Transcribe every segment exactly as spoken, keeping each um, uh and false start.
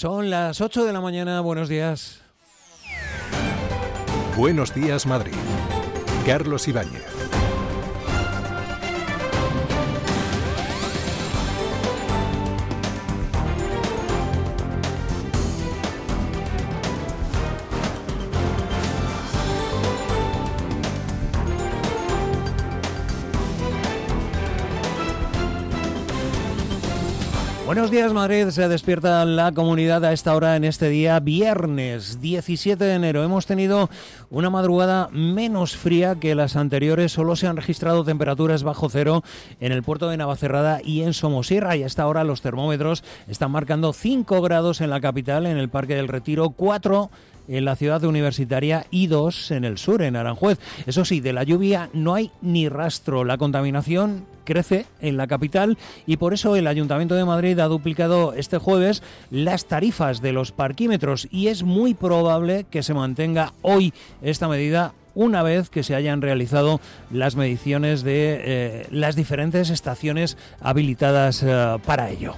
Son las ocho de la mañana, buenos días. Buenos días, Madrid. Carlos Ibáñez. Buenos días, Madrid. Se despierta la comunidad a esta hora en este día, viernes diecisiete de enero. Hemos tenido una madrugada menos fría que las anteriores. Solo se han registrado temperaturas bajo cero en el puerto de Navacerrada y en Somosierra. Y a esta hora los termómetros están marcando cinco grados en la capital, en el Parque del Retiro, cuatro en la ciudad universitaria y dos en el sur, en Aranjuez. Eso sí, de la lluvia no hay ni rastro. La contaminación crece en la capital y por eso el Ayuntamiento de Madrid ha duplicado este jueves las tarifas de los parquímetros y es muy probable que se mantenga hoy esta medida una vez que se hayan realizado las mediciones de eh, las diferentes estaciones habilitadas eh, para ello.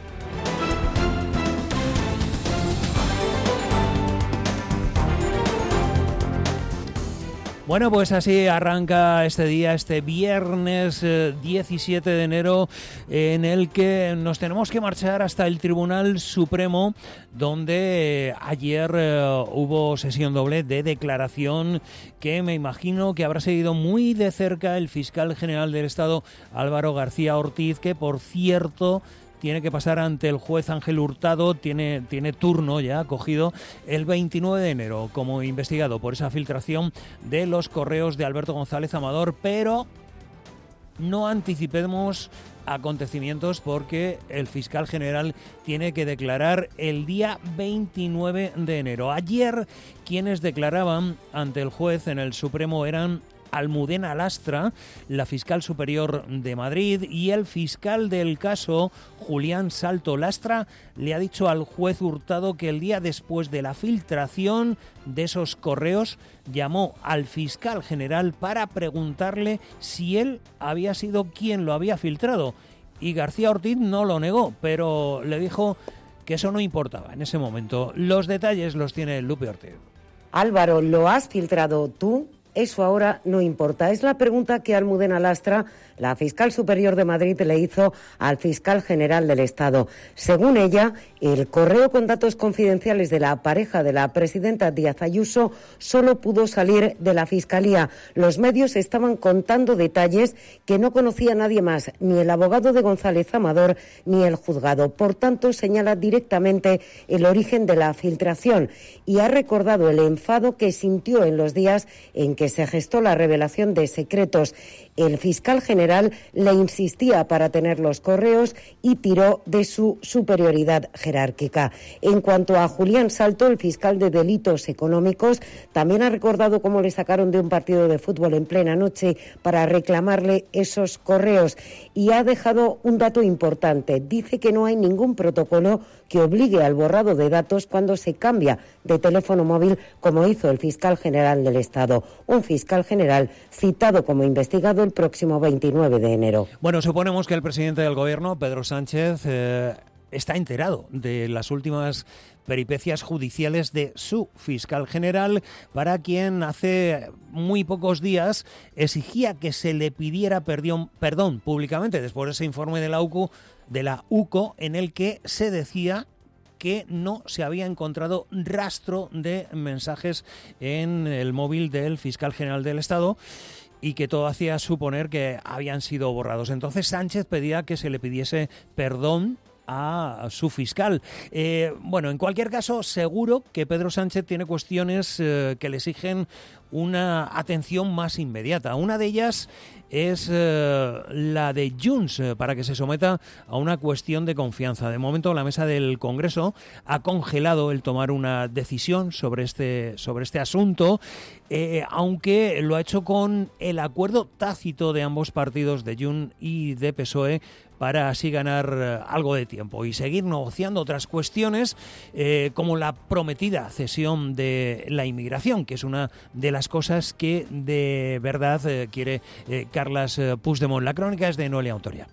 Bueno, pues así arranca este día, este viernes eh, diecisiete de enero, eh, en el que nos tenemos que marchar hasta el Tribunal Supremo, donde eh, ayer eh, hubo sesión doble de declaración que me imagino que habrá seguido muy de cerca el fiscal general del Estado, Álvaro García Ortiz, que por cierto tiene que pasar ante el juez Ángel Hurtado, tiene, tiene turno ya cogido el veintinueve de enero como investigado por esa filtración de los correos de Alberto González Amador, pero no anticipemos acontecimientos porque el fiscal general tiene que declarar el día veintinueve de enero. Ayer quienes declaraban ante el juez en el Supremo eran Almudena Lastra, la fiscal superior de Madrid, y el fiscal del caso, Julián Salto. Lastra le ha dicho al juez Hurtado que el día después de la filtración de esos correos llamó al fiscal general para preguntarle si él había sido quien lo había filtrado. Y García Ortiz no lo negó, pero le dijo que eso no importaba en ese momento. Los detalles los tiene Lupe Ortiz. Álvaro, ¿lo has filtrado tú? Eso ahora no importa. Es la pregunta que Almudena Lastra, la fiscal superior de Madrid, le hizo al fiscal general del Estado. Según ella, el correo con datos confidenciales de la pareja de la presidenta Díaz Ayuso solo pudo salir de la Fiscalía. Los medios estaban contando detalles que no conocía nadie más, ni el abogado de González Amador ni el juzgado. Por tanto, señala directamente el origen de la filtración y ha recordado el enfado que sintió en los días en que que se gestó la revelación de secretos. El fiscal general le insistía para tener los correos y tiró de su superioridad jerárquica. En cuanto a Julián Salto, el fiscal de delitos económicos, también ha recordado cómo le sacaron de un partido de fútbol en plena noche para reclamarle esos correos y ha dejado un dato importante. Dice que no hay ningún protocolo que obligue al borrado de datos cuando se cambia de teléfono móvil, como hizo el fiscal general del Estado. Un fiscal general citado como investigado el próximo veintinueve de enero. Bueno, suponemos que el presidente del Gobierno, Pedro Sánchez, eh, está enterado de las últimas peripecias judiciales de su fiscal general, para quien hace muy pocos días exigía que se le pidiera perdón, perdón públicamente después de ese informe de la U C O, de la U C O en el que se decía que no se había encontrado rastro de mensajes en el móvil del fiscal general del Estado y que todo hacía suponer que habían sido borrados. Entonces Sánchez pedía que se le pidiese perdón a su fiscal. Eh, bueno, en cualquier caso, seguro que Pedro Sánchez tiene cuestiones eh, que le exigen una atención más inmediata. Una de ellas es eh, la de Junts, eh, para que se someta a una cuestión de confianza. De momento, la mesa del Congreso ha congelado el tomar una decisión sobre este, sobre este asunto, eh, aunque lo ha hecho con el acuerdo tácito de ambos partidos, de Junts y de P S O E, para así ganar algo de tiempo y seguir negociando otras cuestiones eh, como la prometida cesión de la inmigración, que es una de las cosas que de verdad eh, quiere eh, Carles Puigdemont. La crónica es de Noelia Autoria.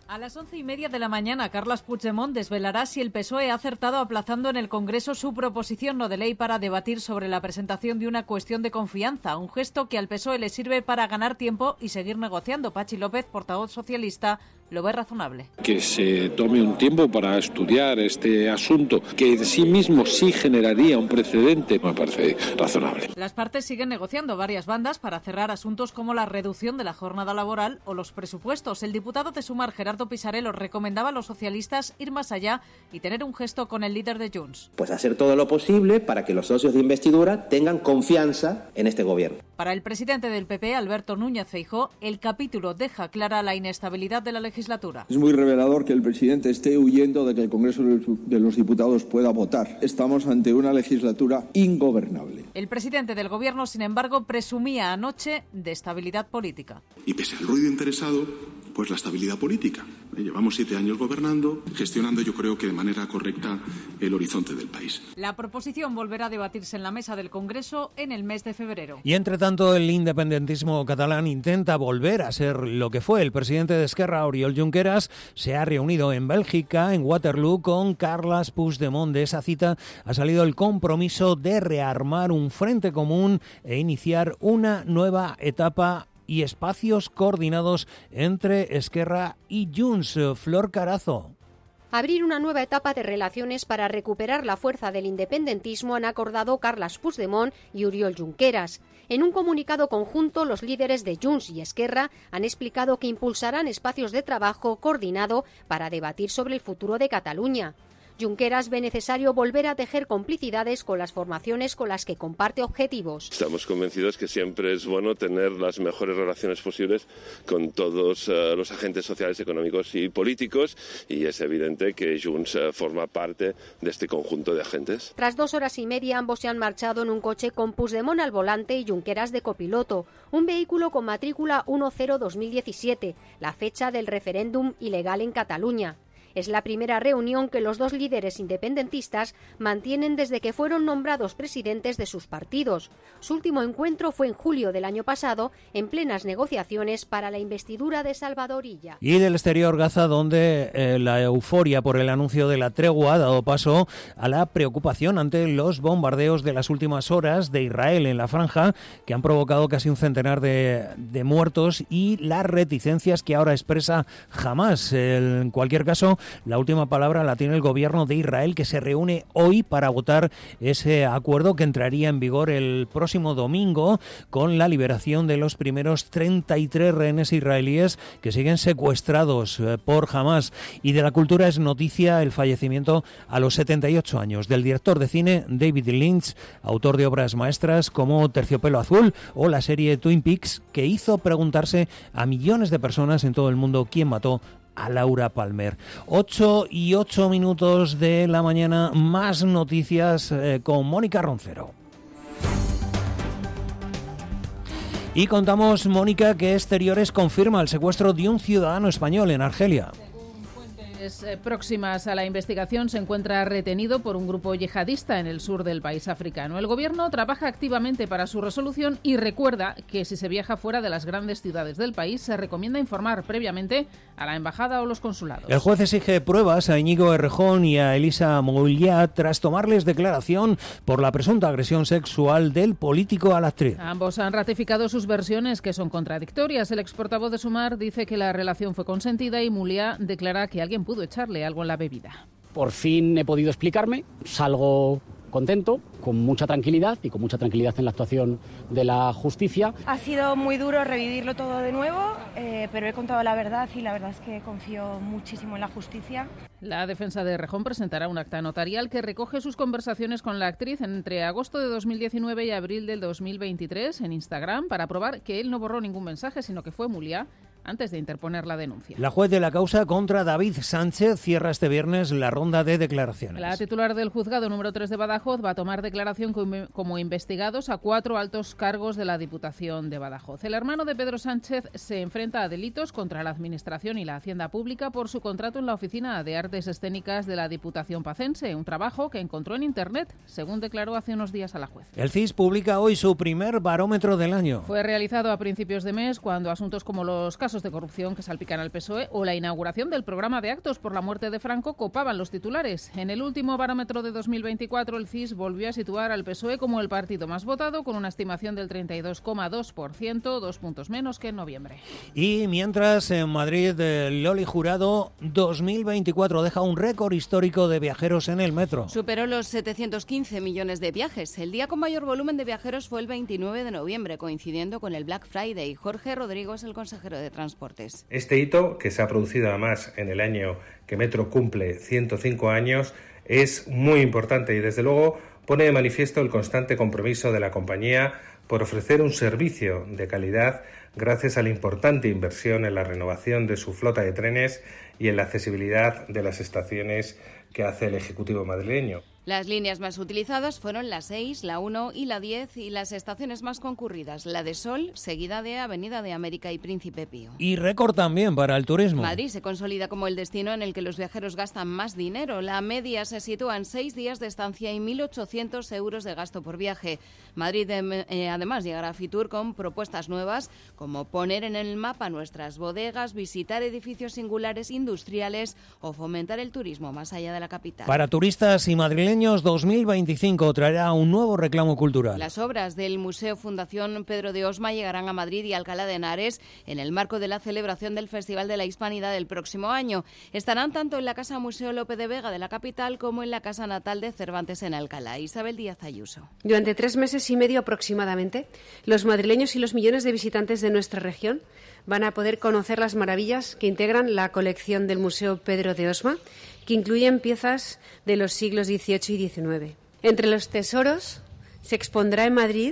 A las once y media de la mañana, Carles Puigdemont desvelará si el P S O E ha acertado aplazando en el Congreso su proposición no de ley para debatir sobre la presentación de una cuestión de confianza, un gesto que al P S O E le sirve para ganar tiempo y seguir negociando. Pachi López, portavoz socialista, lo ve razonable. Que se tome un tiempo para estudiar este asunto, que en sí mismo sí generaría un precedente, me parece razonable. Las partes siguen negociando varias bandas para cerrar asuntos como la reducción de la jornada laboral o los presupuestos. El diputado de Sumar, Gerardo Pisarello, recomendaba a los socialistas ir más allá y tener un gesto con el líder de Junts. Pues hacer todo lo posible para que los socios de investidura tengan confianza en este gobierno. Para el presidente del P P, Alberto Núñez Feijóo, el capítulo deja clara la inestabilidad de la legislatura. Es muy revelador que el presidente esté huyendo de que el Congreso de los Diputados pueda votar. Estamos ante una legislatura ingobernable. El presidente del gobierno, sin embargo, presumía anoche de estabilidad política. Y pese al ruido interesado, pues la estabilidad política. Llevamos siete años gobernando, gestionando yo creo que de manera correcta el horizonte del país. La proposición volverá a debatirse en la mesa del Congreso en el mes de febrero. Y entre tanto, el independentismo catalán intenta volver a ser lo que fue. El presidente de Esquerra, Oriol Junqueras, se ha reunido en Bélgica, en Waterloo, con Carles Puigdemont. De esa cita ha salido el compromiso de rearmar un frente común e iniciar una nueva etapa y espacios coordinados entre Esquerra y Junts. Flor Carazo. Abrir una nueva etapa de relaciones para recuperar la fuerza del independentismo han acordado Carles Puigdemont y Oriol Junqueras. En un comunicado conjunto, los líderes de Junts y Esquerra han explicado que impulsarán espacios de trabajo coordinado para debatir sobre el futuro de Cataluña. Junqueras ve necesario volver a tejer complicidades con las formaciones con las que comparte objetivos. Estamos convencidos que siempre es bueno tener las mejores relaciones posibles con todos uh, los agentes sociales, económicos y políticos, y es evidente que Junts uh, forma parte de este conjunto de agentes. Tras dos horas y media, ambos se han marchado en un coche con Puigdemont al volante y Junqueras de copiloto, un vehículo con matrícula uno cero dos mil diecisiete, la fecha del referéndum ilegal en Cataluña. Es la primera reunión que los dos líderes independentistas mantienen desde que fueron nombrados presidentes de sus partidos. Su último encuentro fue en julio del año pasado, en plenas negociaciones para la investidura de Salvador Illa. Y del exterior, Gaza, donde eh, la euforia por el anuncio de la tregua ha dado paso a la preocupación ante los bombardeos de las últimas horas de Israel en la franja, que han provocado casi un centenar de, de muertos, y las reticencias que ahora expresa Hamás. En cualquier caso, la última palabra la tiene el gobierno de Israel, que se reúne hoy para votar ese acuerdo que entraría en vigor el próximo domingo, con la liberación de los primeros treinta y tres rehenes israelíes que siguen secuestrados por Hamás. Y de la cultura es noticia el fallecimiento a los setenta y ocho años del director de cine David Lynch, autor de obras maestras como Terciopelo Azul o la serie Twin Peaks, que hizo preguntarse a millones de personas en todo el mundo quién mató a Laura Palmer. Ocho y ocho minutos de la mañana, más noticias eh, con Mónica Roncero. Y contamos, Mónica, que Exteriores confirma el secuestro de un ciudadano español en Argelia. Próximas a la investigación, se encuentra retenido por un grupo yihadista en el sur del país africano. El gobierno trabaja activamente para su resolución y recuerda que si se viaja fuera de las grandes ciudades del país, se recomienda informar previamente a la embajada o los consulados. El juez exige pruebas a Íñigo Errejón y a Elisa Moulliat tras tomarles declaración por la presunta agresión sexual del político a la actriz. Ambos han ratificado sus versiones, que son contradictorias. El exportavoz de Sumar dice que la relación fue consentida y Moulliat declara que alguien pudo echarle algo en la bebida. Por fin he podido explicarme, salgo contento, con mucha tranquilidad y con mucha tranquilidad en la actuación de la justicia. Ha sido muy duro revivirlo todo de nuevo, eh, pero he contado la verdad y la verdad es que confío muchísimo en la justicia. La defensa de Errejón presentará un acta notarial que recoge sus conversaciones con la actriz entre agosto de dos mil diecinueve y abril del dos mil veintitrés en Instagram, para probar que él no borró ningún mensaje, sino que fue Moulliat antes de interponer la denuncia. La juez de la causa contra David Sánchez cierra este viernes la ronda de declaraciones. La titular del juzgado número tres de Badajoz va a tomar declaración como investigados a cuatro altos cargos de la Diputación de Badajoz. El hermano de Pedro Sánchez se enfrenta a delitos contra la Administración y la Hacienda Pública por su contrato en la Oficina de Artes Escénicas de la Diputación Pacense, un trabajo que encontró en Internet, según declaró hace unos días a la juez. El C I S publica hoy su primer barómetro del año. Fue realizado a principios de mes, cuando asuntos como los casos casos de corrupción que salpican al P S O E o la inauguración del programa de actos por la muerte de Franco copaban los titulares. En el último barómetro de dos mil veinticuatro, el C I S volvió a situar al P S O E como el partido más votado, con una estimación del treinta y dos coma dos por ciento, dos puntos menos que en noviembre. Y mientras en Madrid, Loli Jurado, dos mil veinticuatro deja un récord histórico de viajeros en el metro. Superó los setecientos quince millones de viajes. El día con mayor volumen de viajeros fue el veintinueve de noviembre, coincidiendo con el Black Friday. Jorge Rodrigo es el consejero de Transportes. Este hito, que se ha producido además en el año que Metro cumple ciento cinco años, es muy importante y desde luego pone de manifiesto el constante compromiso de la compañía por ofrecer un servicio de calidad gracias a la importante inversión en la renovación de su flota de trenes y en la accesibilidad de las estaciones que hace el Ejecutivo madrileño. Las líneas más utilizadas fueron la seis, la uno y la diez, y las estaciones más concurridas, la de Sol, seguida de Avenida de América y Príncipe Pío. Y récord también para el turismo. Madrid se consolida como el destino en el que los viajeros gastan más dinero. La media se sitúa en seis días de estancia y mil ochocientos euros de gasto por viaje. Madrid eh, además llegará a Fitur con propuestas nuevas, como poner en el mapa nuestras bodegas, visitar edificios singulares industriales o fomentar el turismo más allá de la capital. Para turistas y madrileños, dos mil veinticinco traerá un nuevo reclamo cultural. Las obras del Museo Fundación Pedro de Osma llegarán a Madrid y Alcalá de Henares en el marco de la celebración del Festival de la Hispanidad del próximo año. Estarán tanto en la Casa Museo Lope de Vega de la capital como en la Casa Natal de Cervantes en Alcalá. Isabel Díaz Ayuso. Durante tres meses y medio aproximadamente, los madrileños y los millones de visitantes de nuestra región van a poder conocer las maravillas que integran la colección del Museo Pedro de Osma, que incluyen piezas de los siglos dieciocho y diecinueve. Entre los tesoros se expondrá en Madrid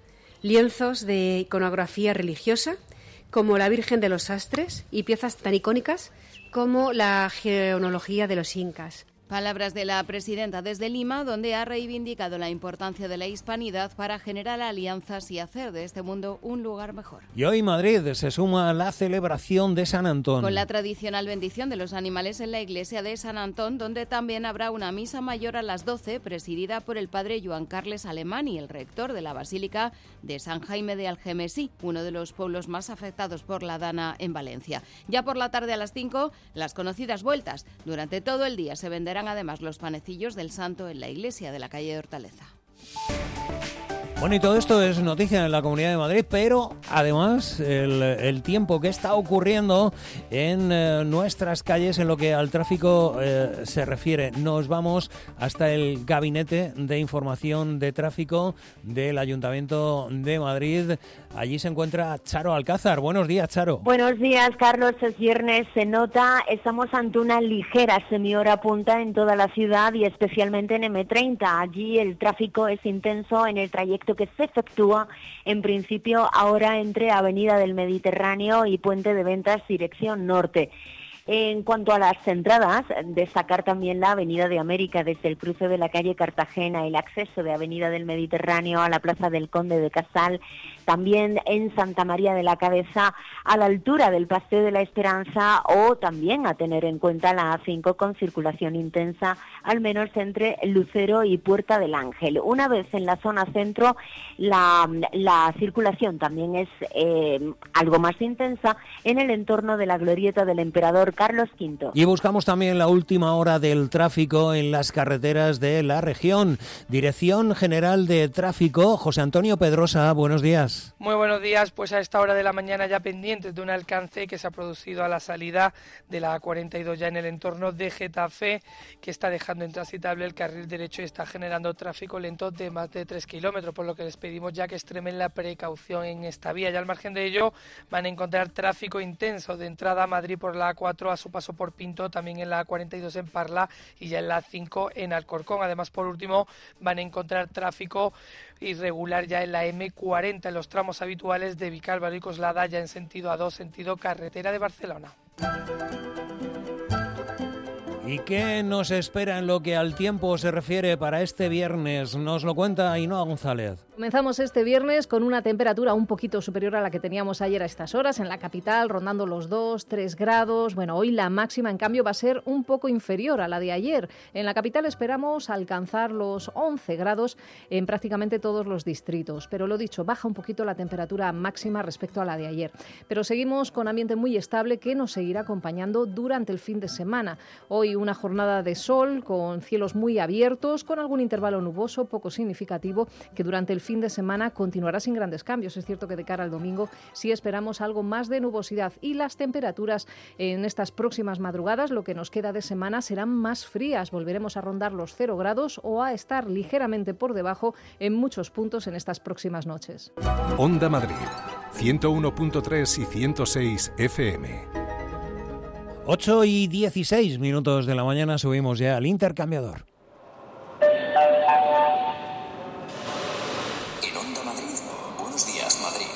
lienzos de iconografía religiosa, como la Virgen de los Sastres, y piezas tan icónicas como la genealogía de los incas. Palabras de la presidenta desde Lima, donde ha reivindicado la importancia de la hispanidad para generar alianzas y hacer de este mundo un lugar mejor. Y hoy Madrid se suma a la celebración de San Antón. Con la tradicional bendición de los animales en la iglesia de San Antón, donde también habrá una misa mayor a las doce, presidida por el padre Joan Carles Alemany, el rector de la Basílica de San Jaime de Algemesí, uno de los pueblos más afectados por la dana en Valencia. Ya por la tarde a las cinco, las conocidas vueltas. Durante todo el día se venderán además los panecillos del Santo en la iglesia de la calle de Hortaleza. Bueno, y todo esto es noticia en la Comunidad de Madrid, pero además el, el tiempo que está ocurriendo en eh, nuestras calles en lo que al tráfico eh, se refiere. Nos vamos hasta el Gabinete de Información de Tráfico del Ayuntamiento de Madrid. Allí se encuentra Charo Alcázar. Buenos días, Charo. Buenos días, Carlos. Es viernes, se nota, estamos ante una ligera semihora punta en toda la ciudad y especialmente en eme treinta. Allí el tráfico es intenso en el trayecto que se efectúa en principio ahora entre Avenida del Mediterráneo y Puente de Ventas dirección norte. En cuanto a las entradas, destacar también la Avenida de América desde el cruce de la calle Cartagena, el acceso de Avenida del Mediterráneo a la Plaza del Conde de Casal, también en Santa María de la Cabeza a la altura del Paseo de la Esperanza, o también a tener en cuenta la A cinco con circulación intensa, al menos entre Lucero y Puerta del Ángel. Una vez en la zona centro, la, la circulación también es eh, algo más intensa en el entorno de la glorieta del Emperador Carlos quinto. Y buscamos también la última hora del tráfico en las carreteras de la región. Dirección General de Tráfico, José Antonio Pedrosa, buenos días. Muy buenos días, pues a esta hora de la mañana ya pendientes de un alcance que se ha producido a la salida de la A cuarenta y dos ya en el entorno de Getafe, que está dejando intransitable el carril derecho y está generando tráfico lento de más de tres kilómetros, por lo que les pedimos ya que extremen la precaución en esta vía. Ya al margen de ello van a encontrar tráfico intenso de entrada a Madrid por la A cuatro a su paso por Pinto, también en la A cuarenta y dos en Parla y ya en la A cinco en Alcorcón. Además, por último, van a encontrar tráfico irregular ya en la eme cuarenta en los tramos habituales de Vicálvaro y Coslada, ya en sentido A dos, sentido carretera de Barcelona. ¿Y qué nos espera en lo que al tiempo se refiere para este viernes? Nos lo cuenta Ainhoa González. Comenzamos este viernes con una temperatura un poquito superior a la que teníamos ayer a estas horas en la capital, rondando los dos, tres grados. Bueno, hoy la máxima, en cambio, va a ser un poco inferior a la de ayer. En la capital esperamos alcanzar los once grados en prácticamente todos los distritos. Pero lo dicho, baja un poquito la temperatura máxima respecto a la de ayer. Pero seguimos con ambiente muy estable que nos seguirá acompañando durante el fin de semana. Hoy una jornada de sol con cielos muy abiertos, con algún intervalo nuboso poco significativo que durante el fin de semana continuará sin grandes cambios. Es cierto que de cara al domingo sí esperamos algo más de nubosidad y las temperaturas en estas próximas madrugadas, lo que nos queda de semana, serán más frías. Volveremos a rondar los cero grados o a estar ligeramente por debajo en muchos puntos en estas próximas noches. Onda Madrid, ciento uno punto tres y ciento seis F M. ocho y dieciséis minutos de la mañana, subimos ya al intercambiador. En Onda Madrid, buenos días, Madrid.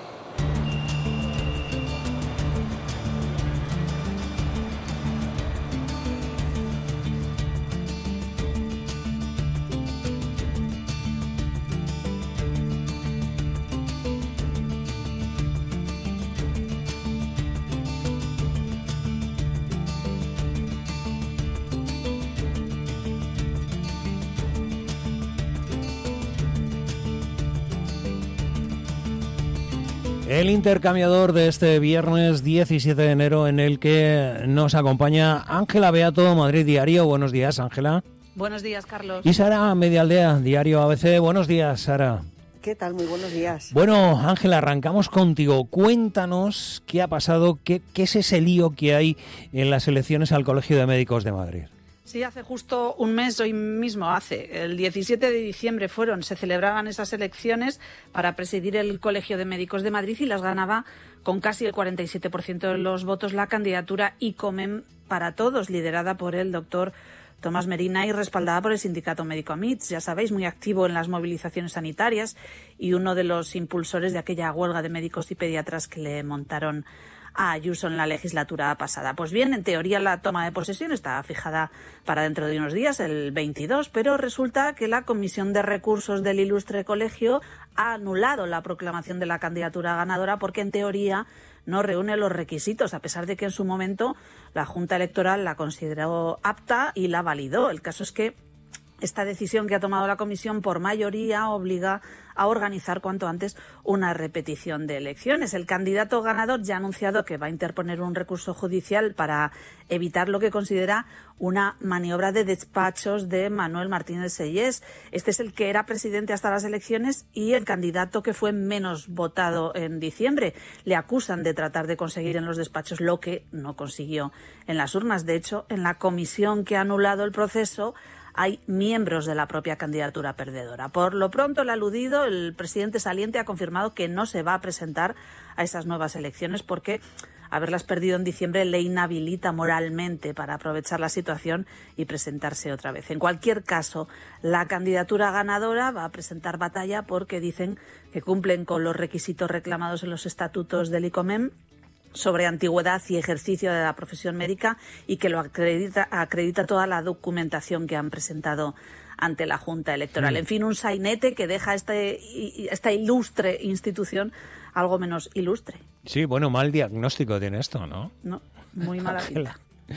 El intercambiador de este viernes diecisiete de enero, en el que nos acompaña Ángela Beato, Madrid Diario. Buenos días, Ángela. Buenos días, Carlos. Y Sara Medialdea, Diario A B C. Buenos días, Sara. ¿Qué tal? Muy buenos días. Bueno, Ángela, arrancamos contigo. Cuéntanos qué ha pasado, qué, qué es ese lío que hay en las elecciones al Colegio de Médicos de Madrid. Sí, hace justo un mes, hoy mismo hace, el diecisiete de diciembre fueron, se celebraban esas elecciones para presidir el Colegio de Médicos de Madrid y las ganaba con casi el cuarenta y siete por ciento de los votos la candidatura ICOMEM para Todos, liderada por el doctor Tomás Merina y respaldada por el sindicato médico AMITS, ya sabéis, muy activo en las movilizaciones sanitarias y uno de los impulsores de aquella huelga de médicos y pediatras que le montaron a Ayuso en la legislatura pasada. Pues bien, en teoría la toma de posesión está fijada para dentro de unos días, el veintidós, pero resulta que la Comisión de Recursos del Ilustre Colegio ha anulado la proclamación de la candidatura ganadora porque en teoría no reúne los requisitos, a pesar de que en su momento la Junta Electoral la consideró apta y la validó. El caso es que esta decisión que ha tomado la Comisión por mayoría obliga a organizar cuanto antes una repetición de elecciones. El candidato ganador ya ha anunciado que va a interponer un recurso judicial para evitar lo que considera una maniobra de despachos de Manuel Martínez Seyés. Este es el que era presidente hasta las elecciones y el candidato que fue menos votado en diciembre. Le acusan de tratar de conseguir en los despachos lo que no consiguió en las urnas. De hecho, en la comisión que ha anulado el proceso hay miembros de la propia candidatura perdedora. Por lo pronto, el aludido, el presidente saliente, ha confirmado que no se va a presentar a esas nuevas elecciones porque haberlas perdido en diciembre le inhabilita moralmente para aprovechar la situación y presentarse otra vez. En cualquier caso, la candidatura ganadora va a presentar batalla porque dicen que cumplen con los requisitos reclamados en los estatutos del ICOMEM sobre antigüedad y ejercicio de la profesión médica y que lo acredita, acredita toda la documentación que han presentado ante la Junta Electoral. Mm. En fin, un sainete que deja este, esta ilustre institución algo menos ilustre. Sí, bueno, mal diagnóstico tiene esto, ¿no? No, muy mala pinta.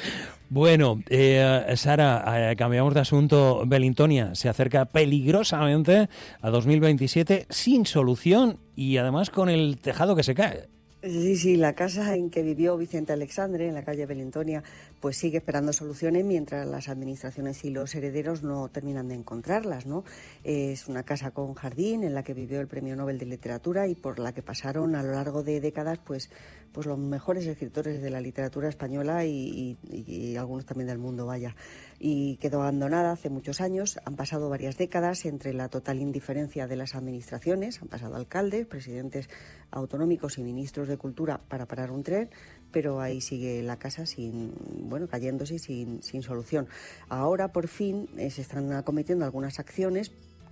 Bueno, eh, Sara, eh, cambiamos de asunto. Belintonia se acerca peligrosamente a dos mil veintisiete sin solución y además con el tejado que se cae. Sí, sí, la casa en que vivió Vicente Alexandre, en la calle Belintonia, pues sigue esperando soluciones mientras las administraciones y los herederos no terminan de encontrarlas, ¿no? Es una casa con jardín en la que vivió el Premio Nobel de Literatura y por la que pasaron a lo largo de décadas pues, pues los mejores escritores de la literatura española y, y, y algunos también del mundo, vaya. Y quedó abandonada hace muchos años. Han pasado varias décadas entre la total indiferencia de las administraciones. Han pasado alcaldes, presidentes autonómicos y ministros de Cultura para parar un tren, pero ahí sigue la casa sin, bueno, cayéndose sin, sin solución. Ahora, por fin, eh, se están acometiendo algunas acciones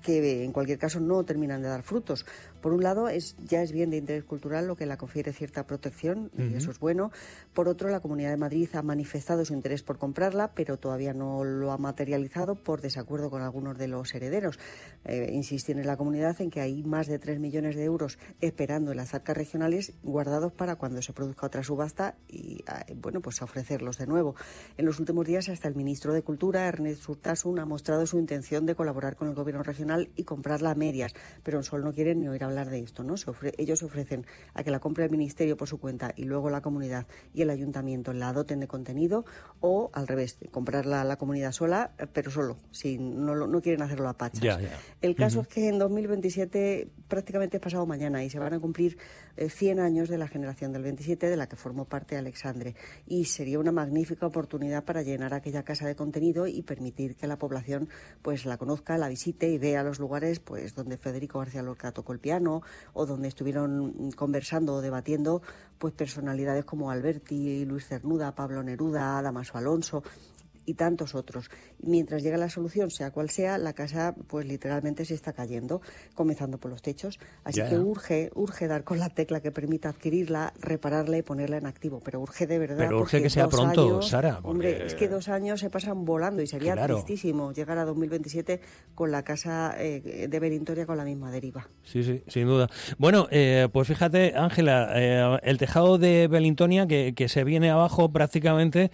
que en cualquier caso no terminan de dar frutos. Por un lado, es, ya es bien de interés cultural, lo que la confiere cierta protección, uh-huh. y eso es bueno. Por otro, la Comunidad de Madrid ha manifestado su interés por comprarla, pero todavía no lo ha materializado por desacuerdo con algunos de los herederos. Eh, insisten en la comunidad en que hay más de tres millones de euros esperando en las arcas regionales guardados para cuando se produzca otra subasta y, eh, bueno, pues ofrecerlos de nuevo. En los últimos días, hasta el ministro de Cultura, Ernest Urtasun, ha mostrado su intención de colaborar con el gobierno regional y comprarla a medias, pero en Sol no quieren ni oír hablar de esto, ¿no? Se ofre- ellos se ofrecen a que la compre el ministerio por su cuenta y luego la comunidad y el ayuntamiento la doten de contenido, o al revés, comprarla a la comunidad sola, pero solo, sin, no, no quieren hacerlo a pachas. Ya, ya. El caso uh-huh. es que en dos mil veintisiete prácticamente es pasado mañana y se van a cumplir eh, cien años de la generación del veintisiete, de la que formó parte Alexandre, y sería una magnífica oportunidad para llenar aquella casa de contenido y permitir que la población pues la conozca, la visite y vea los lugares pues donde Federico García Lorca tocó el piano, o donde estuvieron conversando o debatiendo pues personalidades como Alberti, Luis Cernuda, Pablo Neruda, Damaso Alonso y tantos otros. Mientras llega la solución, sea cual sea, la casa pues literalmente se está cayendo, comenzando por los techos. Así ya, que ya. urge, urge dar con la tecla que permita adquirirla, repararla y ponerla en activo. Pero urge de verdad. Pero urge porque que sea dos pronto, años, Sara. Porque... Hombre, es que dos años se pasan volando y sería Claro. tristísimo llegar a dos mil veintisiete con la casa eh, de Belintoria con la misma deriva. Sí, sí, sin duda. Bueno, eh, pues fíjate, Ángela, eh, el tejado de Belintonia que, que se viene abajo prácticamente,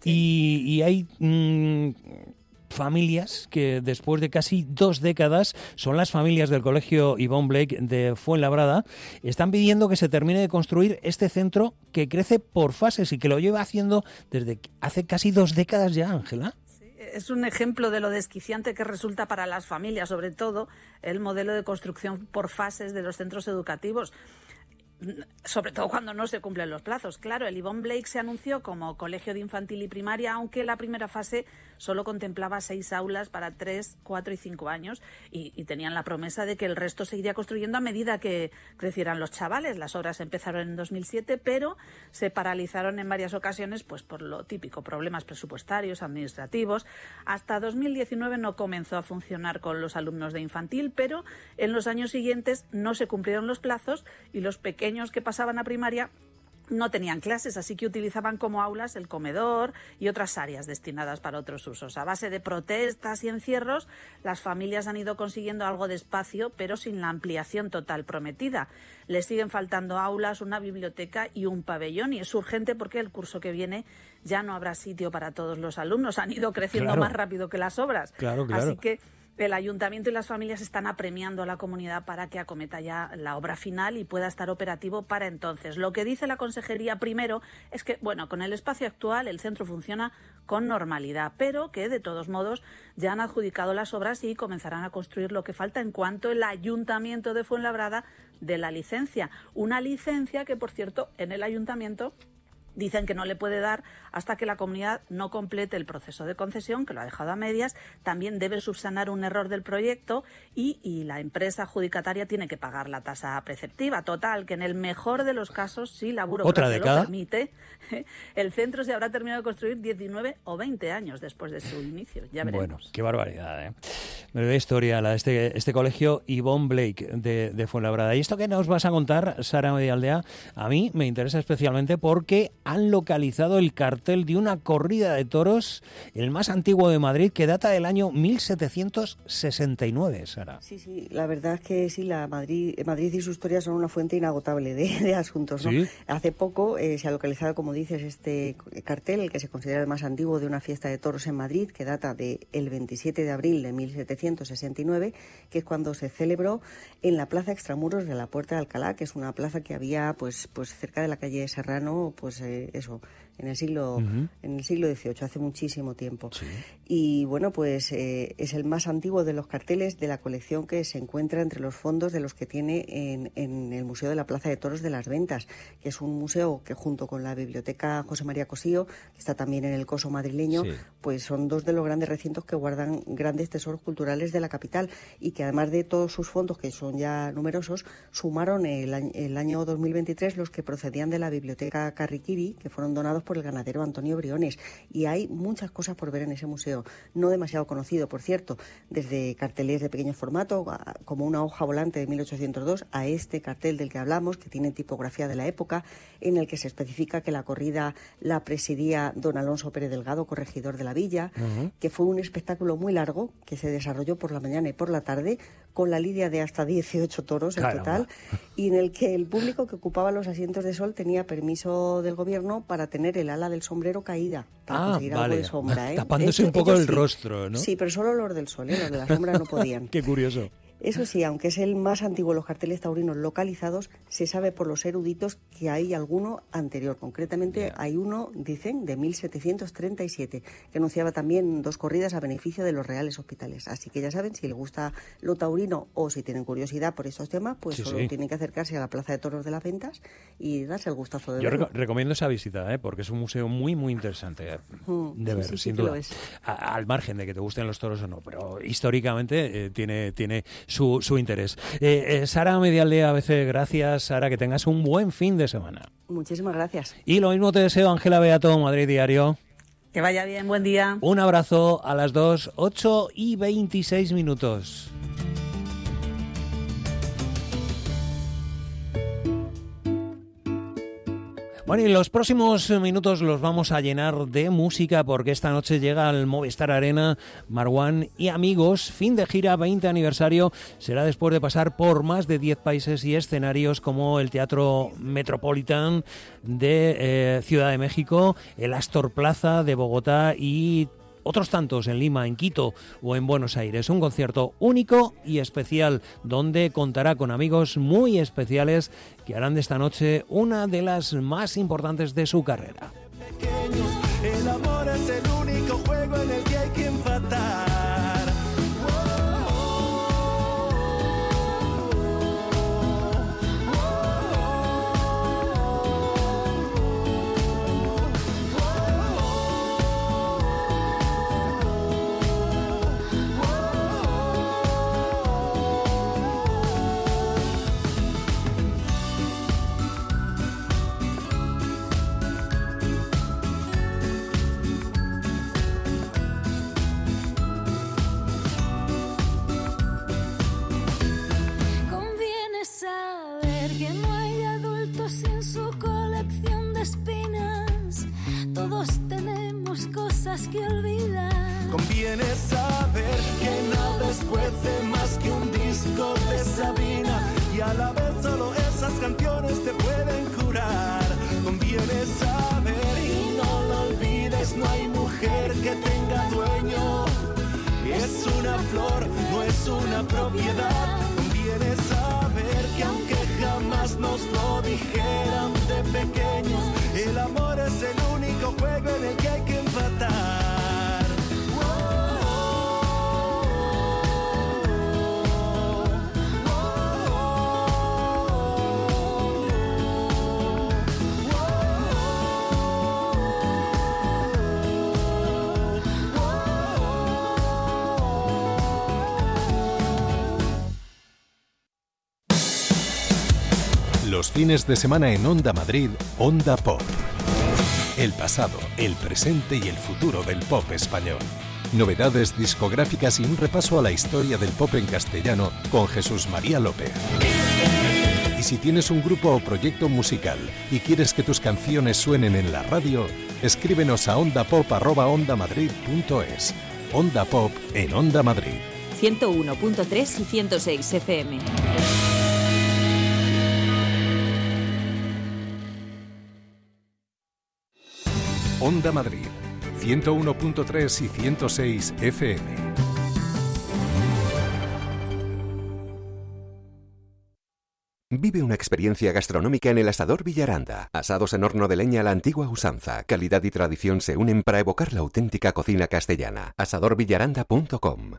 sí. y, y hay mmm, familias que después de casi dos décadas, son las familias del Colegio Yvonne Blake de Fuenlabrada, están pidiendo que se termine de construir este centro que crece por fases y que lo lleva haciendo desde hace casi dos décadas ya, Ángela. Es un ejemplo de lo desquiciante que resulta para las familias, sobre todo el modelo de construcción por fases de los centros educativos, sobre todo cuando no se cumplen los plazos. Claro, el Yvonne Blake se anunció como colegio de infantil y primaria, aunque la primera fase solo contemplaba seis aulas para tres, cuatro y cinco años y, y tenían la promesa de que el resto se iría construyendo a medida que crecieran los chavales. Las obras empezaron en dos mil siete, pero se paralizaron en varias ocasiones pues por lo típico, problemas presupuestarios, administrativos. Hasta dos mil diecinueve no comenzó a funcionar con los alumnos de infantil, pero en los años siguientes no se cumplieron los plazos y los pequeños que pasaban a primaria no tenían clases, así que utilizaban como aulas el comedor y otras áreas destinadas para otros usos. A base de protestas y encierros, las familias han ido consiguiendo algo de espacio, pero sin la ampliación total prometida. Les siguen faltando aulas, una biblioteca y un pabellón, y es urgente porque el curso que viene ya no habrá sitio para todos los alumnos. Han ido creciendo Claro. más rápido que las obras. Claro, claro. Así que el ayuntamiento y las familias están apremiando a la comunidad para que acometa ya la obra final y pueda estar operativo para entonces. Lo que dice la consejería primero es que, bueno, con el espacio actual el centro funciona con normalidad, pero que de todos modos ya han adjudicado las obras y comenzarán a construir lo que falta en cuanto el ayuntamiento de Fuenlabrada dé la licencia. Una licencia que, por cierto, en el ayuntamiento dicen que no le puede dar hasta que la comunidad no complete el proceso de concesión, que lo ha dejado a medias. También debe subsanar un error del proyecto y, y la empresa adjudicataria tiene que pagar la tasa preceptiva. Total, que en el mejor de los casos, si la burocracia lo permite, el centro se habrá terminado de construir diecinueve o veinte años después de su inicio. Ya veremos. Bueno, qué barbaridad, ¿eh? Me da historia la de este, este colegio Yvonne Blake de, de Fuenlabrada. Y esto que nos vas a contar, Sara Medialdea, a mí me interesa especialmente porque han localizado el cartel de una corrida de toros, el más antiguo de Madrid, que data del año mil setecientos sesenta y nueve, Sara. Sí, sí, la verdad es que sí, la Madrid, Madrid y su historia son una fuente inagotable de, de asuntos, ¿no? ¿Sí? Hace poco eh, se ha localizado, como dices, este cartel, el que se considera el más antiguo de una fiesta de toros en Madrid, que data del veintisiete de abril de mil setecientos sesenta y nueve, que es cuando se celebró en la plaza Extramuros de la Puerta de Alcalá, que es una plaza que había pues pues cerca de la calle Serrano, pues eh, eso, en el siglo uh-huh. en el siglo dieciocho, hace muchísimo tiempo. Sí. Y bueno, pues eh, es el más antiguo de los carteles de la colección que se encuentra entre los fondos de los que tiene en, en el Museo de la Plaza de Toros de las Ventas, que es un museo que junto con la Biblioteca José María Cosío, que está también en el Coso madrileño, sí. pues son dos de los grandes recintos que guardan grandes tesoros culturales de la capital y que además de todos sus fondos, que son ya numerosos, sumaron el, el año dos mil veintitrés los que procedían de la Biblioteca Carriquiri, que fueron donados por el ganadero Antonio Briones. Y hay muchas cosas por ver en ese museo, no demasiado conocido, por cierto, desde carteles de pequeño formato, como una hoja volante de mil ochocientos dos, a este cartel del que hablamos, que tiene tipografía de la época, en el que se especifica que la corrida la presidía don Alonso Pérez Delgado, corregidor de la villa, uh-huh. que fue un espectáculo muy largo, que se desarrolló por la mañana y por la tarde, con la lidia de hasta dieciocho toros en Caramba. total, y en el que el público que ocupaba los asientos de sol tenía permiso del gobierno para tener el ala del sombrero caída, para ah, conseguir vale. algo de sombra. ¿eh? Tapándose Esto, un poco el sí. rostro, ¿no? Sí, pero solo los del sol, ¿eh? Los de la sombra no podían. Qué curioso. Eso sí, aunque es el más antiguo de los carteles taurinos localizados, se sabe por los eruditos que hay alguno anterior. Concretamente yeah. hay uno, dicen, de mil setecientos treinta y siete, que anunciaba también dos corridas a beneficio de los reales hospitales. Así que ya saben, si les gusta lo taurino o si tienen curiosidad por estos temas, pues sí, solo sí. tienen que acercarse a la Plaza de Toros de las Ventas y darse el gustazo de Yo verlo. Yo recomiendo esa visita, ¿eh? Porque es un museo muy, muy interesante mm, de ver, sí, sí, sin sí duda. A, al margen de que te gusten los toros o no, pero históricamente eh, tiene, tiene su, su interés. Eh, eh, Sara Medialdea, A B C, gracias. Sara, que tengas un buen fin de semana. Muchísimas gracias. Y lo mismo te deseo, Ángela Beato, Madrid Diario. Que vaya bien, buen día. Un abrazo a las dos, ocho y veintiséis minutos. Bueno, y los próximos minutos los vamos a llenar de música porque esta noche llega al Movistar Arena Marwan y Amigos, fin de gira, veinte aniversario. Será después de pasar por más de diez países y escenarios como el Teatro Metropolitan de eh, Ciudad de México, el Astor Plaza de Bogotá y otros tantos en Lima, en Quito o en Buenos Aires. Un concierto único y especial donde contará con amigos muy especiales que harán de esta noche una de las más importantes de su carrera. El amor es el único juego en el que hay que empatar. Que olvidar. Conviene saber que nada escuece más que un disco de Sabina y a la vez solo esas canciones te pueden curar. Conviene saber y no lo olvides, no hay mujer que tenga dueño. Es una flor, no es una propiedad. Conviene saber que aunque jamás nos lo dijeran de pequeños, el amor es el único juego en el que hay que empatar. Los fines de semana en Onda Madrid, Onda Pop. El pasado, el presente y el futuro del pop español. Novedades discográficas y un repaso a la historia del pop en castellano con Jesús María López. Y si tienes un grupo o proyecto musical y quieres que tus canciones suenen en la radio, escríbenos a ondapop arroba ondamadrid punto es. Onda Pop en Onda Madrid. ciento uno punto tres y ciento seis F M. Onda Madrid, ciento uno punto tres y ciento seis F M. Vive una experiencia gastronómica en el Asador Villaranda. Asados en horno de leña a la antigua usanza. Calidad y tradición se unen para evocar la auténtica cocina castellana. asador villaranda punto com.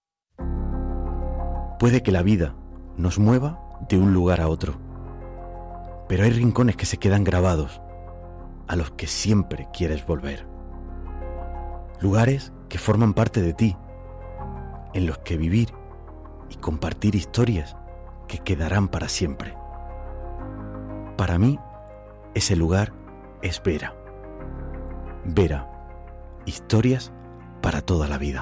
Puede que la vida nos mueva de un lugar a otro, pero hay rincones que se quedan grabados, a los que siempre quieres volver. Lugares que forman parte de ti, en los que vivir y compartir historias que quedarán para siempre. Para mí, ese lugar es Vera. Vera. Historias para toda la vida.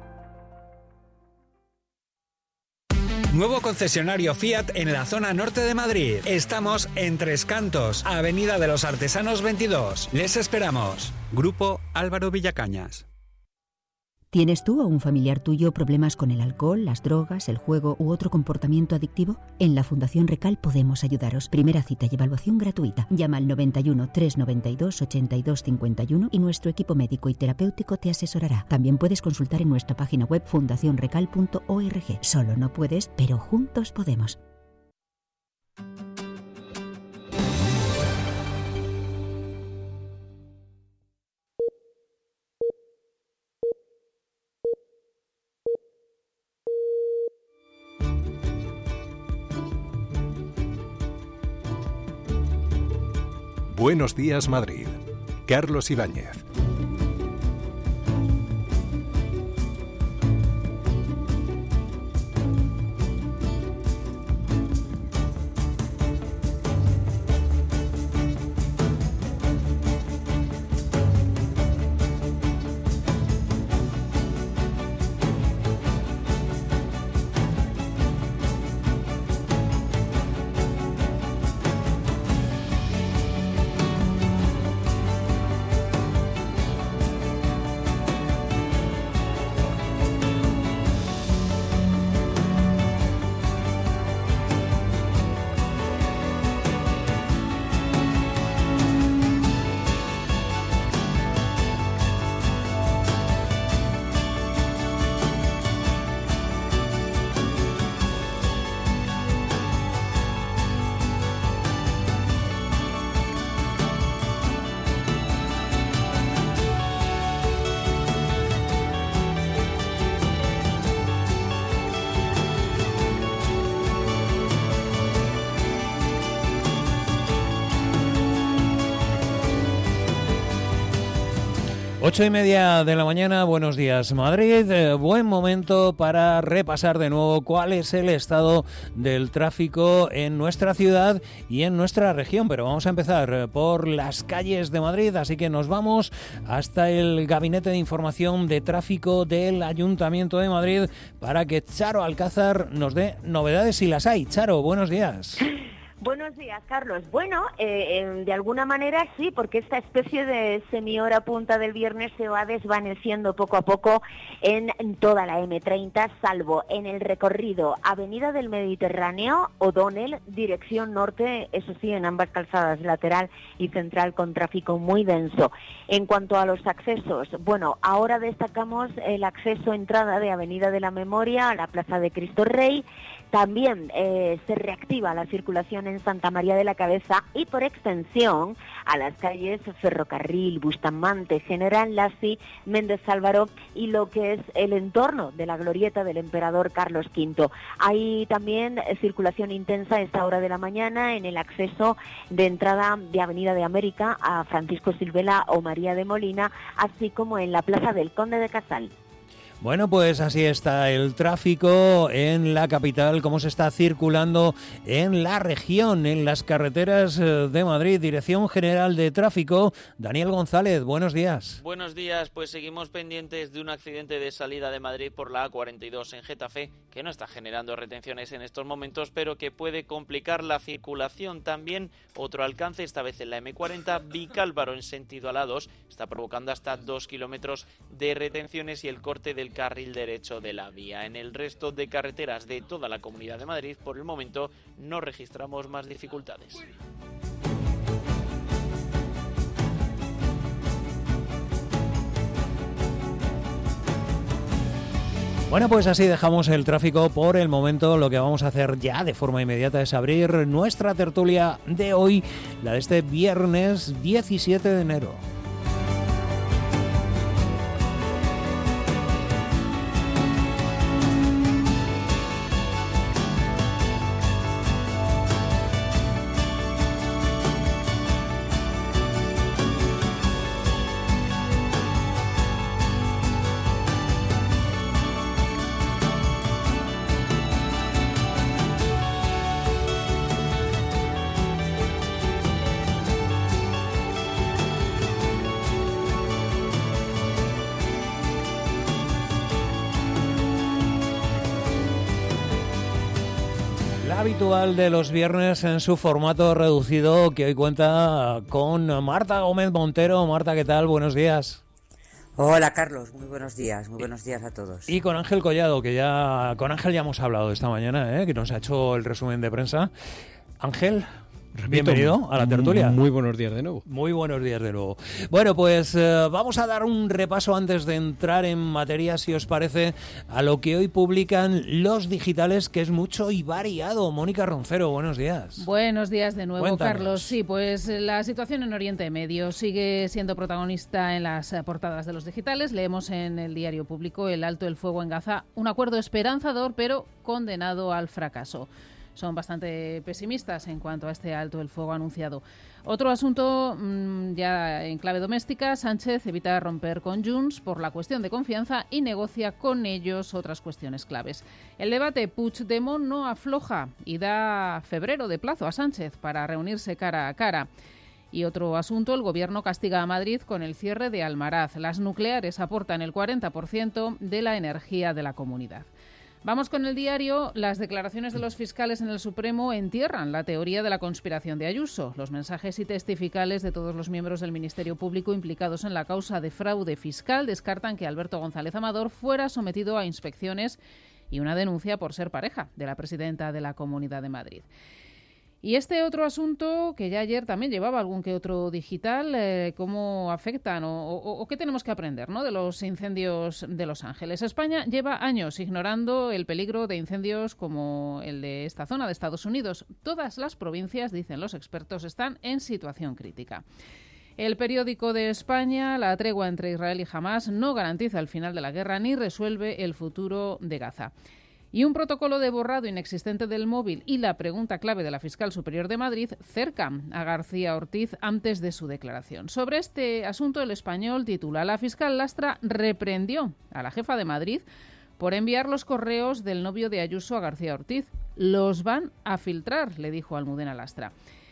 Nuevo concesionario Fiat en la zona norte de Madrid. Estamos en Tres Cantos, Avenida de los Artesanos veintidós. Les esperamos. Grupo Álvaro Villacañas. ¿Tienes tú o un familiar tuyo problemas con el alcohol, las drogas, el juego u otro comportamiento adictivo? En la Fundación Recal podemos ayudaros. Primera cita y evaluación gratuita. Llama al noventa y uno, trescientos noventa y dos, ochenta y dos cincuenta y uno y nuestro equipo médico y terapéutico te asesorará. También puedes consultar en nuestra página web fundación recal punto org. Solo no puedes, pero juntos podemos. Buenos días, Madrid. Carlos Ibáñez. Ocho y media de la mañana, buenos días Madrid, eh, buen momento para repasar de nuevo cuál es el estado del tráfico en nuestra ciudad y en nuestra región, pero vamos a empezar por las calles de Madrid, así que nos vamos hasta el Gabinete de Información de Tráfico del Ayuntamiento de Madrid para que Charo Alcázar nos dé novedades si las hay. Charo, buenos días. Buenos días, Carlos. Bueno, eh, eh, de alguna manera sí, porque esta especie de semi-hora punta del viernes se va desvaneciendo poco a poco en, en toda la eme treinta, salvo en el recorrido Avenida del Mediterráneo, O'Donnell, dirección norte, eso sí, en ambas calzadas, lateral y central, con tráfico muy denso. En cuanto a los accesos, bueno, ahora destacamos el acceso entrada de Avenida de la Memoria a la Plaza de Cristo Rey. También eh, se reactiva la circulación en Santa María de la Cabeza y por extensión a las calles Ferrocarril, Bustamante, General Lassi, Méndez Álvaro y lo que es el entorno de la glorieta del Emperador Carlos quinto. Hay también eh, circulación intensa a esta hora de la mañana en el acceso de entrada de Avenida de América a Francisco Silvela o María de Molina, así como en la Plaza del Conde de Casal. Bueno, pues así está el tráfico en la capital, cómo se está circulando en la región, en las carreteras de Madrid. Dirección General de Tráfico, Daniel González, buenos días. Buenos días, pues seguimos pendientes de un accidente de salida de Madrid por la A cuarenta y dos en Getafe, que no está generando retenciones en estos momentos, pero que puede complicar la circulación. También otro alcance, esta vez en la eme cuarenta, Vicálvaro en sentido a la dos, está provocando hasta dos kilómetros de retenciones y el corte del carril derecho de la vía. En el resto de carreteras de toda la Comunidad de Madrid, por el momento, no registramos más dificultades. Bueno, pues así dejamos el tráfico por el momento. Lo que vamos a hacer ya de forma inmediata es abrir nuestra tertulia de hoy, la de este viernes diecisiete de enero. la habitual de los viernes en su formato reducido, que hoy cuenta con Marta Gómez Montero. Marta, ¿qué tal? Buenos días. Hola Carlos, muy buenos días, muy buenos días a todos. Y con Ángel Collado, que ya con Ángel ya hemos hablado esta mañana, ¿eh? que nos ha hecho el resumen de prensa. Ángel, repito, bienvenido a la tertulia. Muy buenos días de nuevo. Muy buenos días de nuevo. Bueno, pues eh, vamos a dar un repaso antes de entrar en materia, si os parece, a lo que hoy publican los digitales, que es mucho y variado. Mónica Roncero, buenos días. Buenos días de nuevo, Cuéntanos. Carlos. Sí, pues la situación en Oriente Medio sigue siendo protagonista en las eh, portadas de los digitales. Leemos en el diario público: el alto el fuego en Gaza, un acuerdo esperanzador pero condenado al fracaso. Son bastante pesimistas en cuanto a este alto el fuego anunciado. Otro asunto mmm, ya en clave doméstica: Sánchez evita romper con Junts por la cuestión de confianza y negocia con ellos otras cuestiones claves. El debate Puigdemont no afloja y da febrero de plazo a Sánchez para reunirse cara a cara. Y otro asunto: el Gobierno castiga a Madrid con el cierre de Almaraz. Las nucleares aportan el cuarenta por ciento de la energía de la comunidad. Vamos con el diario. Las declaraciones de los fiscales en el Supremo entierran la teoría de la conspiración de Ayuso. Los mensajes y testificales de todos los miembros del Ministerio Público implicados en la causa de fraude fiscal descartan que Alberto González Amador fuera sometido a inspecciones y una denuncia por ser pareja de la presidenta de la Comunidad de Madrid. Y este otro asunto, que ya ayer también llevaba algún que otro digital, eh, ¿cómo afectan o, o, o qué tenemos que aprender, ¿no?, de los incendios de Los Ángeles? España lleva años ignorando el peligro de incendios como el de esta zona de Estados Unidos. Todas las provincias, dicen los expertos, están en situación crítica. El periódico de España: la tregua entre Israel y Hamás no garantiza el final de la guerra ni resuelve el futuro de Gaza. Y un protocolo de borrado inexistente del móvil y la pregunta clave de la fiscal superior de Madrid cercan a García Ortiz antes de su declaración. Sobre este asunto, El Español titula: la fiscal Lastra reprendió a la jefa de Madrid por enviar los correos del novio de Ayuso a García Ortiz. Los van a filtrar, le dijo Almudena Lastra.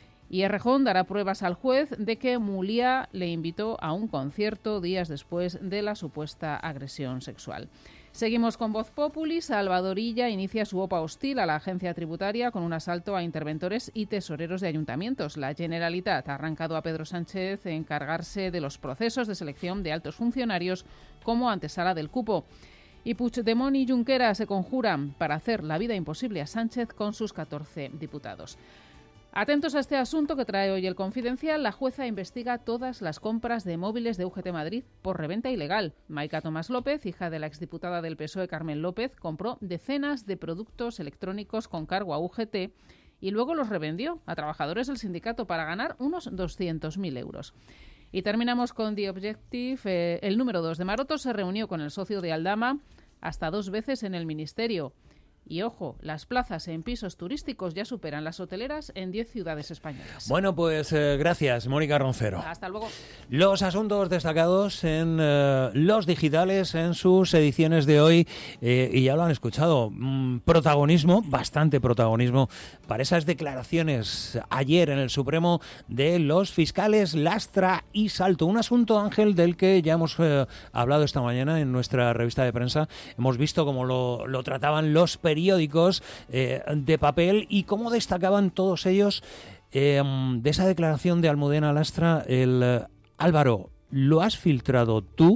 Y Errejón dará pruebas al juez de que Mulia le invitó a un concierto días después de la supuesta agresión sexual. Seguimos con Voz Populi. Salvador Illa inicia su OPA hostil a la agencia tributaria con un asalto a interventores y tesoreros de ayuntamientos. La Generalitat ha arrancado a Pedro Sánchez en encargarse de los procesos de selección de altos funcionarios como antesala del cupo. Y Puigdemont y Junqueras se conjuran para hacer la vida imposible a Sánchez con sus catorce diputados. Atentos a este asunto que trae hoy El Confidencial. La jueza investiga todas las compras de móviles de U G T Madrid por reventa ilegal. Maica Tomás López, hija de la exdiputada del P S O E Carmen López, compró decenas de productos electrónicos con cargo a U G T y luego los revendió a trabajadores del sindicato para ganar unos doscientos mil euros. Y terminamos con The Objective. Eh, el número dos de Maroto se reunió con el socio de Aldama hasta dos veces en el ministerio. Y ojo, las plazas en pisos turísticos ya superan las hoteleras en diez ciudades españolas. Bueno, pues eh, gracias, Mónica Roncero. Hasta luego. Los asuntos destacados en eh, los digitales en sus ediciones de hoy, eh, y ya lo han escuchado, mm, protagonismo, bastante protagonismo para esas declaraciones ayer en el Supremo de los fiscales Lastra y Salto. Un asunto, Ángel, del que ya hemos eh, hablado esta mañana en nuestra revista de prensa. Hemos visto cómo lo, lo trataban los periódicos eh, de papel y cómo destacaban todos ellos eh, de esa declaración de Almudena Lastra. El eh, Álvaro, ¿lo has filtrado tú?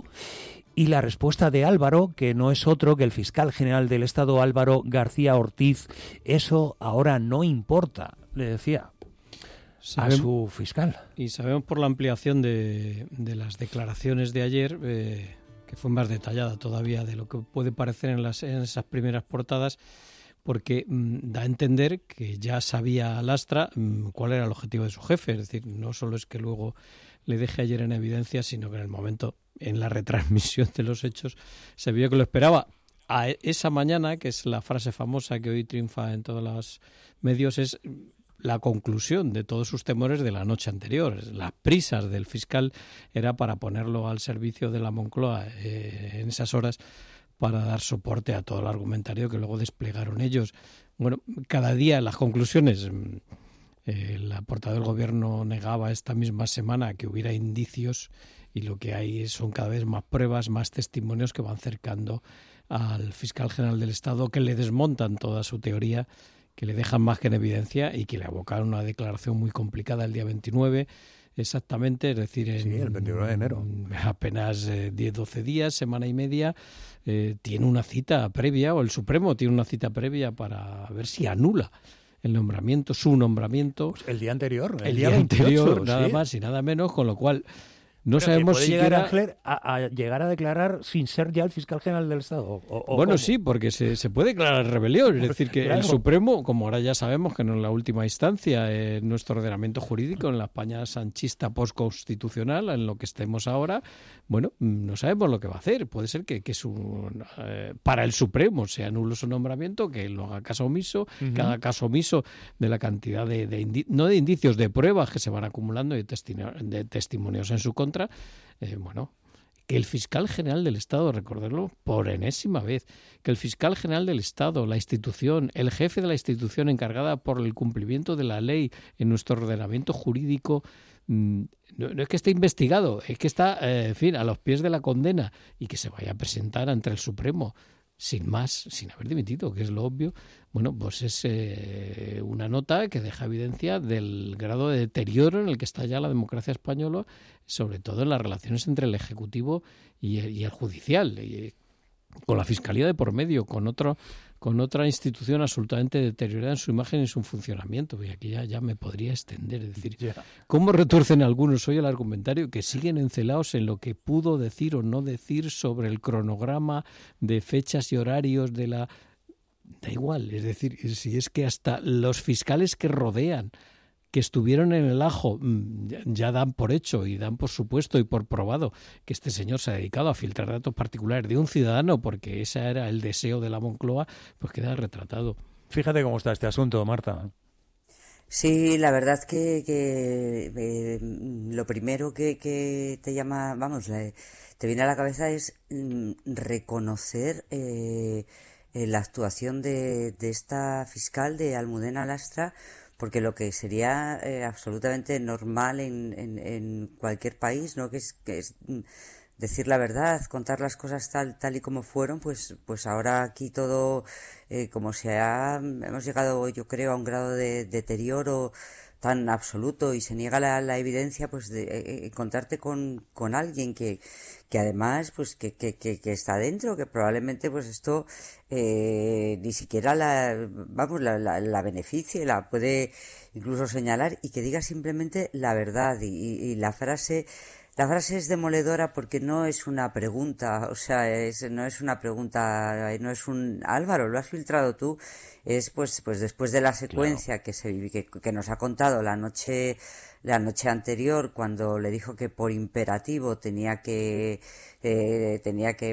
Y la respuesta de Álvaro, que no es otro que el fiscal general del Estado, Álvaro García Ortiz: eso ahora no importa, le decía a su fiscal. Y sabemos por la ampliación de, de las declaraciones de ayer, eh, que fue más detallada todavía de lo que puede parecer en, las, en esas primeras portadas, porque mmm, da a entender que ya sabía Lastra mmm, cuál era el objetivo de su jefe. Es decir, no solo es que luego le deje ayer en evidencia, sino que en el momento, en la retransmisión de los hechos, se vio que lo esperaba. A esa mañana, que es la frase famosa que hoy triunfa en todos los medios, es la conclusión de todos sus temores de la noche anterior. Las prisas del fiscal era para ponerlo al servicio de la Moncloa eh, en esas horas, para dar soporte a todo el argumentario que luego desplegaron ellos. Bueno, cada día las conclusiones. Eh, la portavoz del Gobierno negaba esta misma semana que hubiera indicios, y lo que hay son cada vez más pruebas, más testimonios que van cercando al fiscal general del Estado, que le desmontan toda su teoría, que le dejan más que en evidencia y que le abocaron a una declaración muy complicada el día veintinueve, exactamente, es decir, en sí, el veintinueve de enero. Apenas eh, diez doce días, semana y media, eh, tiene una cita previa, o el Supremo tiene una cita previa para ver si anula el nombramiento, su nombramiento. Pues el día anterior. El, el día, día anterior, veintiocho, nada ¿sí? más y nada menos, con lo cual no Pero sabemos si si llegar siquiera... a, a llegar a declarar sin ser ya el fiscal general del Estado. O, o bueno, ¿cómo? sí, porque se, se puede declarar rebelión. Es decir, que claro. el Supremo, como ahora ya sabemos que no es la última instancia en nuestro ordenamiento jurídico, en la España sanchista postconstitucional, en lo que estemos ahora, bueno, no sabemos lo que va a hacer. Puede ser que, que su, eh, para el Supremo se anule su nombramiento, que lo haga caso omiso, uh-huh. que haga caso omiso de la cantidad de, de indi- no de indicios, de pruebas que se van acumulando y de, testi- de testimonios en su contra. Eh, bueno, que el fiscal general del Estado, recordarlo por enésima vez, que el fiscal general del Estado, la institución, el jefe de la institución encargada por el cumplimiento de la ley en nuestro ordenamiento jurídico, mmm, no, no es que esté investigado, es que está, eh, en fin, a los pies de la condena y que se vaya a presentar ante el Supremo sin más, sin haber dimitido, que es lo obvio. Bueno, pues es eh, una nota que deja evidencia del grado de deterioro en el que está ya la democracia española, sobre todo en las relaciones entre el Ejecutivo y el, y el Judicial, y, con la Fiscalía de por medio, con otro, con otra institución absolutamente deteriorada en su imagen y su funcionamiento. Y aquí ya, ya me podría extender, es decir, yeah. ¿cómo retuercen algunos hoy el argumentario que siguen encelados en lo que pudo decir o no decir sobre el cronograma de fechas y horarios de la... Da igual, es decir, si es que hasta los fiscales que rodean, que estuvieron en el ajo, ya dan por hecho y dan por supuesto y por probado que este señor se ha dedicado a filtrar datos particulares de un ciudadano porque ese era el deseo de la Moncloa, pues queda retratado. Fíjate cómo está este asunto, Marta. Sí, la verdad que, que eh, lo primero que, que te llama, vamos, le, te viene a la cabeza es mm, reconocer eh, la actuación de, de esta fiscal de Almudena Lastra, porque lo que sería eh, absolutamente normal en, en, en cualquier país, ¿no? Que es, que es decir la verdad, contar las cosas tal tal y como fueron, pues pues ahora aquí todo, eh, como se ha, hemos llegado, yo creo, a un grado de deterioro tan absoluto y se niega la, la evidencia, pues de eh, encontrarte con, con alguien que, que además pues que, que, que, que está dentro, que probablemente pues esto eh, ni siquiera la vamos la, la, la beneficie, la puede incluso señalar, y que diga simplemente la verdad. Y, y, y la frase La frase es demoledora porque no es una pregunta, o sea, es, no es una pregunta, no es un Álvaro, lo has filtrado tú, es pues pues después de la secuencia claro. que se que, que nos ha contado la noche la noche anterior, cuando le dijo que por imperativo tenía que eh, tenía que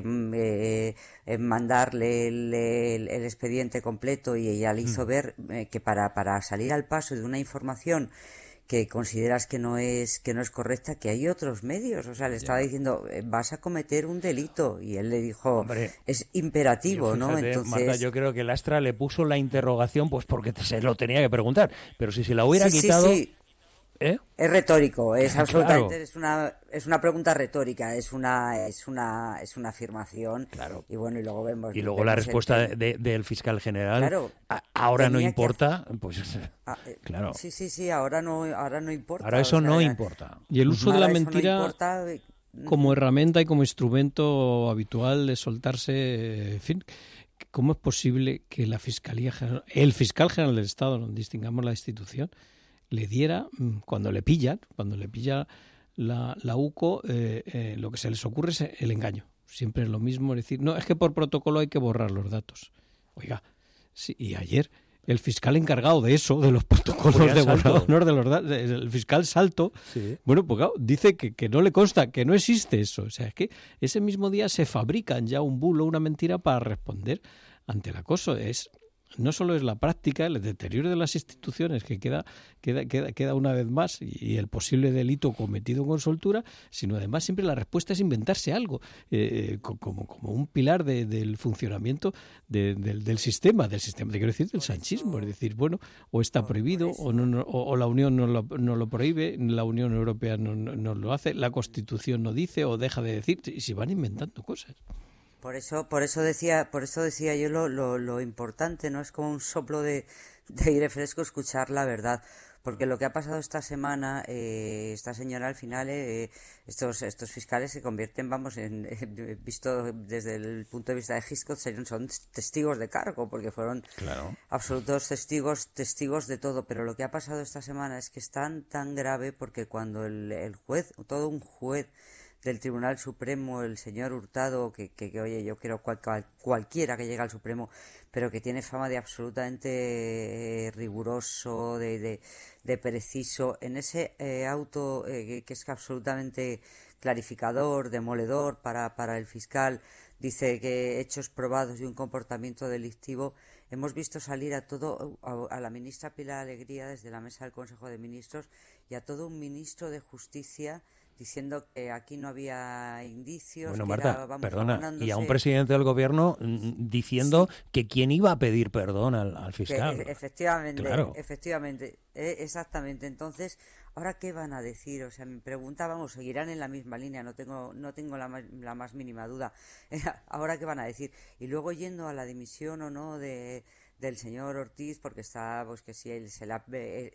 eh, mandarle el, el, el expediente completo, y ella le hizo mm. ver eh, que para para salir al paso de una información que consideras que no es que no es correcta, que hay otros medios. O sea, le estaba diciendo, vas a cometer un delito, y él le dijo, hombre, es imperativo, fíjate, ¿no? Entonces, Marta, yo creo que Lastra le puso la interrogación pues porque se lo tenía que preguntar, pero si se la hubiera sí, quitado... Sí, sí. ¿Eh? Es retórico, es claro. absolutamente es una es una pregunta retórica, es una es una es una afirmación, claro. Y bueno, y luego vemos y luego vemos la respuesta el... de, del fiscal general, claro, a, ahora no importa, hacer... pues ah, eh, claro. Sí, sí, sí, ahora no ahora no importa. Ahora eso o sea, no importa. Y el uso de la mentira no importa... como herramienta y como instrumento habitual de soltarse, en fin, ¿cómo es posible que la Fiscalía General, el fiscal general del Estado, no distingamos la institución, le diera, cuando le pillan, cuando le pilla la, la U C O, eh, eh, lo que se les ocurre es el engaño. Siempre es lo mismo, es decir, no, es que por protocolo hay que borrar los datos. Oiga, sí, y ayer el fiscal encargado de eso, de los protocolos de borrador de los datos, el fiscal Salto, sí. bueno, pues claro, dice que, que no le consta, que no existe eso. O sea, es que ese mismo día se fabrican ya un bulo, una mentira para responder ante el acoso. Es... No solo es la práctica, el deterioro de las instituciones que queda queda queda, queda una vez más, y el posible delito cometido con soltura, sino además siempre la respuesta es inventarse algo, eh, como, como un pilar de, del funcionamiento de, del, del sistema, del sistema, te quiero decir, del sanchismo. Es decir, bueno, o está prohibido, o, no, no, o, o la Unión no lo, no lo prohíbe, la Unión Europea no, no, no lo hace, la Constitución no dice o deja de decir, y se van inventando cosas. Por eso, por eso decía, por eso decía yo lo, lo, lo importante, ¿no? Es como un soplo de, de aire fresco escuchar la verdad. Porque lo que ha pasado esta semana, eh, esta señora al final, eh, estos estos fiscales se convierten, vamos, en, en visto desde el punto de vista de Hitchcock, son testigos de cargo, porque fueron claro. absolutos testigos testigos de todo. Pero lo que ha pasado esta semana es que es tan, tan grave, porque cuando el, el juez, todo un juez del Tribunal Supremo, el señor Hurtado, que, que, que oye, yo quiero cual, cual, cualquiera que llegue al Supremo, pero que tiene fama de absolutamente eh, riguroso, de, de, de preciso, en ese eh, auto eh, que es absolutamente clarificador, demoledor para, para el fiscal, dice que hechos probados de un comportamiento delictivo. Hemos visto salir a todo a, a la ministra Pilar Alegría desde la mesa del Consejo de Ministros y a todo un ministro de Justicia diciendo que aquí no había indicios. Bueno, que Marta, era, vamos, perdona, abonándose. y a un presidente del gobierno diciendo sí. que quién iba a pedir perdón al, al fiscal. Que, efectivamente, claro. efectivamente, eh, exactamente. Entonces, ¿ahora qué van a decir? O sea, mi pregunta, vamos, seguirán en la misma línea, no tengo no tengo la, la más mínima duda. ¿Ahora qué van a decir? Y luego yendo a la dimisión o no de... del señor Ortiz, porque está, pues que si él se la,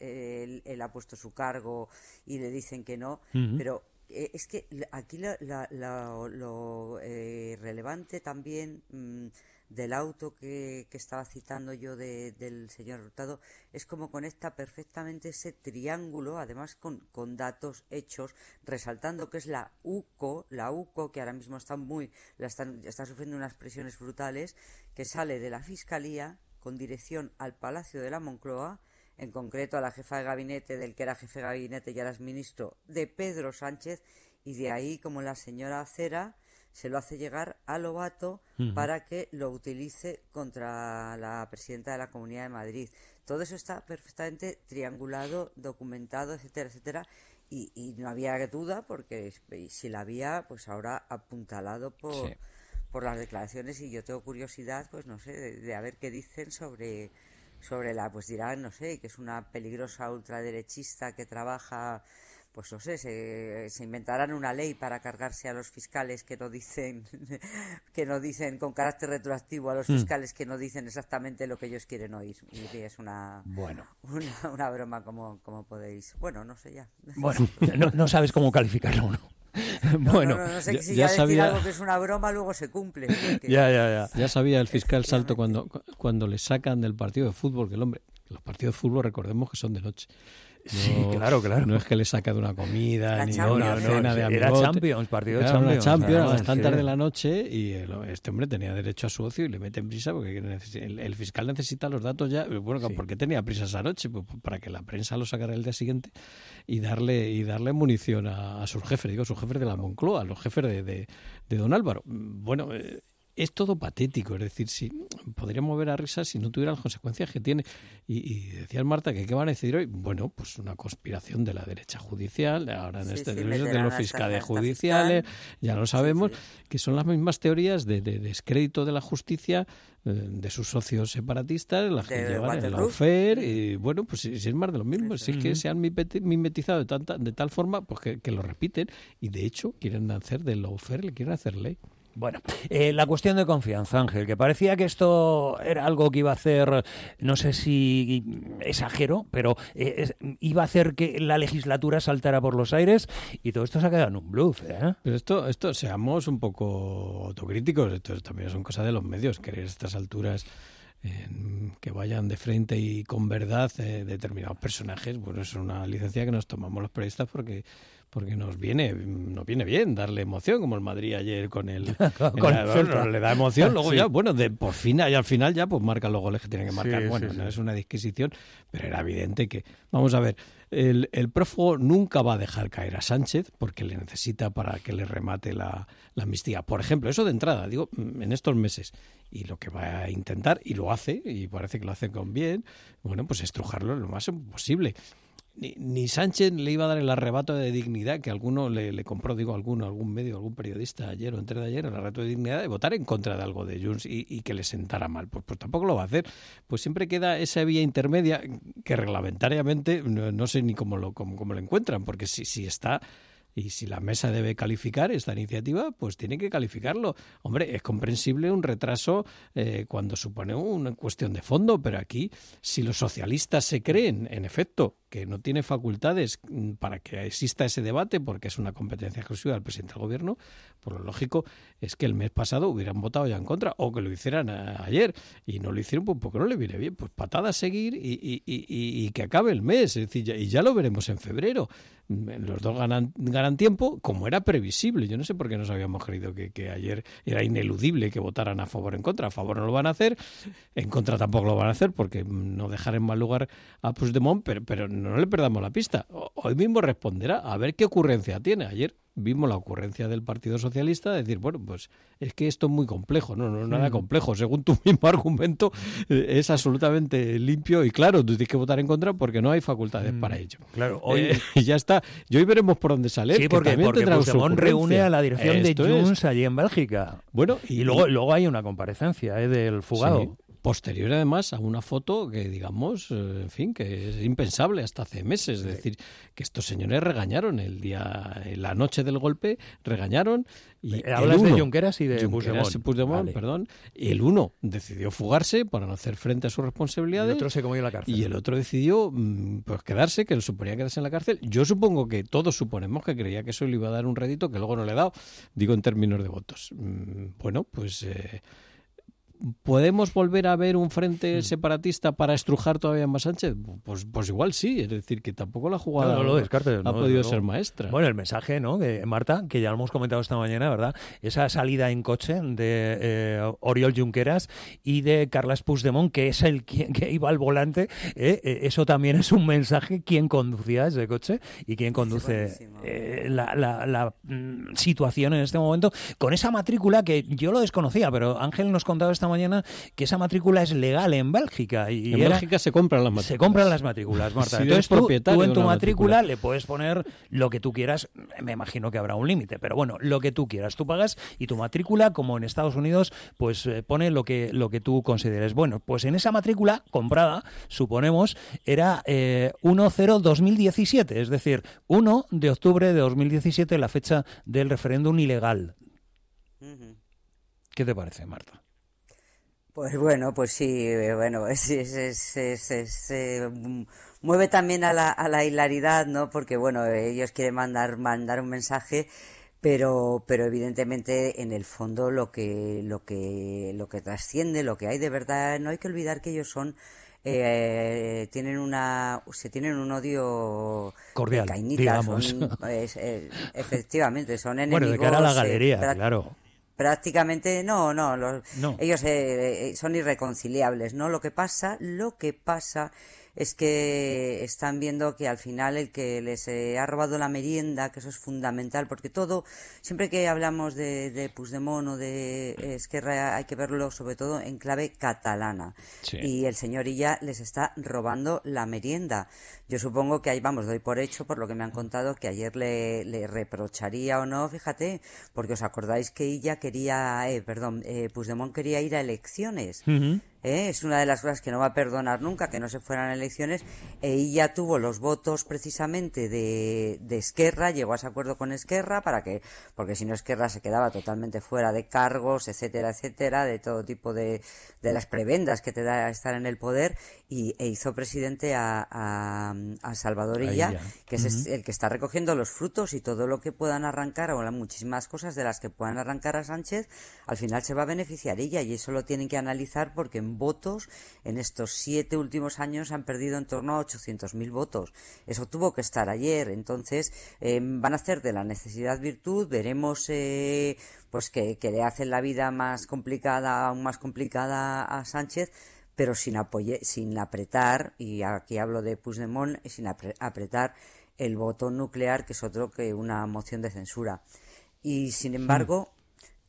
él, él ha puesto su cargo y le dicen que no, uh-huh. pero eh, es que aquí la, la, la, lo eh, relevante también mmm, del auto que, que estaba citando yo de, del señor Hurtado es como conecta perfectamente ese triángulo, además con, con datos hechos, resaltando que es la UCO, la UCO que ahora mismo está muy, la están, está sufriendo unas presiones brutales, que sale de la Fiscalía con dirección al Palacio de la Moncloa, en concreto a la jefa de gabinete del que era jefe de gabinete y ahora es ministro, de Pedro Sánchez, y de ahí, como la señora Cera, se lo hace llegar a Lobato uh-huh. para que lo utilice contra la presidenta de la Comunidad de Madrid. Todo eso está perfectamente triangulado, documentado, etcétera, etcétera, y, y no había duda, porque si la había, pues ahora apuntalado por... Sí. por las declaraciones, y yo tengo curiosidad, pues no sé, de, de a ver qué dicen sobre sobre la, pues dirán, no sé, que es una peligrosa ultraderechista que trabaja, pues no sé, se, se inventarán una ley para cargarse a los fiscales que no dicen que no dicen con carácter retroactivo a los fiscales mm. que no dicen exactamente lo que ellos quieren oír, y es una bueno. una, una broma, como, como podéis, bueno, no sé ya. Bueno, no, no sabes cómo calificarlo, ¿no? Bueno, no, no, no sé ya, si ya ya sabía... decir algo que es una broma luego se cumple. Porque... Ya, ya, ya. Ya sabía el fiscal Salto cuando, cuando le sacan del partido de fútbol, que el hombre, los partidos de fútbol recordemos que son de noche. No, sí, claro, claro. No es que le saca de una comida, la ni de una no, cena no, de Era amigote. Champions, partido de Era Champions. Una Champions a las tantas sí. de la noche, y el, este hombre tenía derecho a su ocio y le meten prisa porque el, el fiscal necesita los datos ya. Bueno, sí. ¿por qué tenía prisa esa noche? Pues para que la prensa lo sacara el día siguiente y darle y darle munición a, a sus jefes, digo, sus jefes de la Moncloa, los jefes de, de, de don Álvaro. Bueno, eh, es todo patético, es decir, si podríamos ver a risa si no tuviera las consecuencias que tiene. Y, y decías, Marta, que qué van a decir hoy. Bueno, pues una conspiración de la derecha judicial, ahora en sí, este sí, de, de los fiscales judiciales, ya lo sabemos, sí, sí. que son las mismas teorías de, de descrédito de la justicia eh, de sus socios separatistas, las que de llevan el lawfare, y bueno, pues si, si es más de lo mismo, sí, sí. si es que se han mimetizado de, tanta, de tal forma pues que, que lo repiten, y de hecho quieren hacer del lawfare, le quieren hacer ley. Bueno, eh, la cuestión de confianza, Ángel, que parecía que esto era algo que iba a hacer, no sé si exagero, pero eh, iba a hacer que la legislatura saltara por los aires, y todo esto se ha quedado en un bluff, ¿eh? Pero esto, esto seamos un poco autocríticos, esto también son cosas de los medios, querer a estas alturas eh, que vayan de frente y con verdad eh, determinados personajes. Bueno, es una licencia que nos tomamos los periodistas porque... porque nos viene nos viene bien darle emoción, como el Madrid ayer con el, con el, el bueno, le da emoción, luego sí. ya, bueno, de por fin y al final ya pues marcan los goles que tienen que marcar. Sí, bueno, sí, no sí. es una disquisición, pero era evidente que, vamos a ver, el, el prófugo nunca va a dejar caer a Sánchez porque le necesita para que le remate la, la amnistía. Por ejemplo, eso de entrada, digo, en estos meses. Y lo que va a intentar, y lo hace, y parece que lo hace con bien, bueno, pues estrujarlo lo más posible. Ni, ni Sánchez le iba a dar el arrebato de dignidad que alguno le, le compró, digo, alguno, algún medio, algún periodista ayer o entre de ayer, el arrebato de dignidad de votar en contra de algo de Junts y, y que le sentara mal. Pues, pues tampoco lo va a hacer. Pues siempre queda esa vía intermedia que reglamentariamente no, no sé ni cómo lo, cómo, cómo lo encuentran, porque si, si está y si la mesa debe calificar esta iniciativa, pues tiene que calificarlo. Hombre, es comprensible un retraso eh, cuando supone una cuestión de fondo, pero aquí, si los socialistas se creen, en efecto, que no tiene facultades para que exista ese debate, porque es una competencia exclusiva del presidente del gobierno, pues lo lógico es que el mes pasado hubieran votado ya en contra, o que lo hicieran a, ayer, y no lo hicieron pues porque no le viene bien. Pues patada a seguir y, y, y, y que acabe el mes, es decir, ya, y ya lo veremos en febrero. Los dos ganan, ganan tiempo, como era previsible. Yo no sé por qué nos habíamos creído que, que ayer era ineludible que votaran a favor o en contra. A favor no lo van a hacer, en contra tampoco lo van a hacer, porque no dejar en mal lugar a Puigdemont, pero, pero no le perdamos la pista. Hoy mismo responderá, a ver qué ocurrencia tiene. Ayer vimos la ocurrencia del Partido Socialista de decir, bueno, pues es que esto es muy complejo. No, no es nada complejo. Según tu mismo argumento, es absolutamente limpio y claro, tú tienes que votar en contra porque no hay facultades mm, para ello. Claro, hoy... Eh, y ya está. Y hoy veremos por dónde sale. Sí, porque, porque Puigdemont reúne a la dirección Esto de Junts es. allí en Bélgica. Bueno, y, y luego, y... luego hay una comparecencia eh, del fugado. Sí. Posterior, además, a una foto que, digamos, eh, en fin, que es impensable hasta hace meses. Es decir, que estos señores regañaron el día, en la noche del golpe, regañaron. Y Hablas uno, de Junqueras y de Junqueras y Puigdemont, vale. perdón. Y el uno decidió fugarse para no hacer frente a sus responsabilidades. Y el otro se comió en la cárcel. Y el otro decidió pues quedarse, que él suponía quedarse en la cárcel. Yo supongo que todos suponemos que creía que eso le iba a dar un rédito que luego no le ha dado, digo en términos de votos. Bueno, pues... Eh, ¿podemos volver a ver un frente separatista para estrujar todavía más Sánchez? Pues, pues igual sí, es decir, que tampoco la jugada no, no lo descartes, ha no, podido no. ser maestra. Bueno, el mensaje, ¿no? De Marta, que ya lo hemos comentado esta mañana, ¿verdad? Esa salida en coche de eh, Oriol Junqueras y de Carles Puigdemont, que es el quien que iba al volante, ¿eh? Eso también es un mensaje, quién conducía ese coche y quién conduce eh, la, la, la mm, situación en este momento, con esa matrícula que yo lo desconocía, pero Ángel nos contaba esta mañana que esa matrícula es legal en Bélgica. Y en era, Bélgica se compran las matrículas. Se compran las matrículas, Marta. Si Entonces tú, tú en tu matrícula, matrícula le puedes poner lo que tú quieras. Me imagino que habrá un límite, pero bueno, lo que tú quieras. Tú pagas y tu matrícula, como en Estados Unidos, pues eh, pone lo que, lo que tú consideres. Bueno, pues en esa matrícula comprada, suponemos, era eh, uno cero dos mil diecisiete, es decir, uno de octubre de dos mil diecisiete, la fecha del referéndum ilegal. Uh-huh. ¿Qué te parece, Marta? Pues bueno, pues sí, bueno, se, se, se, se, se mueve también a la, a la hilaridad, ¿no? Porque bueno, ellos quieren mandar, mandar un mensaje, pero, pero evidentemente en el fondo lo que, lo que, lo que trasciende, lo que hay de verdad, no hay que olvidar que ellos son Eh, tienen una se tienen un odio cordial, cainita, digamos. Son, es, eh, efectivamente, son enemigos. Bueno, de cara a la galería, eh, claro. Prácticamente, no, no, los, no. ellos eh, son irreconciliables, ¿no? Lo que pasa, lo que pasa es que están viendo que al final el que les eh, ha robado la merienda, que eso es fundamental, porque todo, siempre que hablamos de, de Puigdemont o de Esquerra, hay que verlo sobre todo en clave catalana. Sí. Y el señor Illa les está robando la merienda. Yo supongo que ahí, vamos, doy por hecho, por lo que me han contado, que ayer le, le reprocharía o no, fíjate, porque os acordáis que Illa quería, eh, perdón, eh, Puigdemont quería ir a elecciones. Uh-huh. ¿Eh? Es una de las cosas que no va a perdonar nunca, que no se fueran a elecciones, e ella tuvo los votos precisamente de, de Esquerra, llegó a ese acuerdo con Esquerra, para que, porque si no Esquerra se quedaba totalmente fuera de cargos, etcétera, etcétera, de todo tipo de, de las prebendas que te da estar en el poder, y e hizo presidente a, a, a Salvador Illa, que es uh-huh. el que está recogiendo los frutos, y todo lo que puedan arrancar, o las muchísimas cosas de las que puedan arrancar a Sánchez, al final se va a beneficiar ella, y eso lo tienen que analizar, porque en votos en estos siete últimos años han perdido en torno a ochocientos mil votos. Eso tuvo que estar ayer. Entonces eh, van a hacer de la necesidad virtud. Veremos eh, pues que, que le hacen la vida más complicada, aún más complicada a Sánchez, pero sin apoye, sin apretar, y aquí hablo de Puigdemont, sin apretar el botón nuclear, que es otro que una moción de censura. Y sin embargo,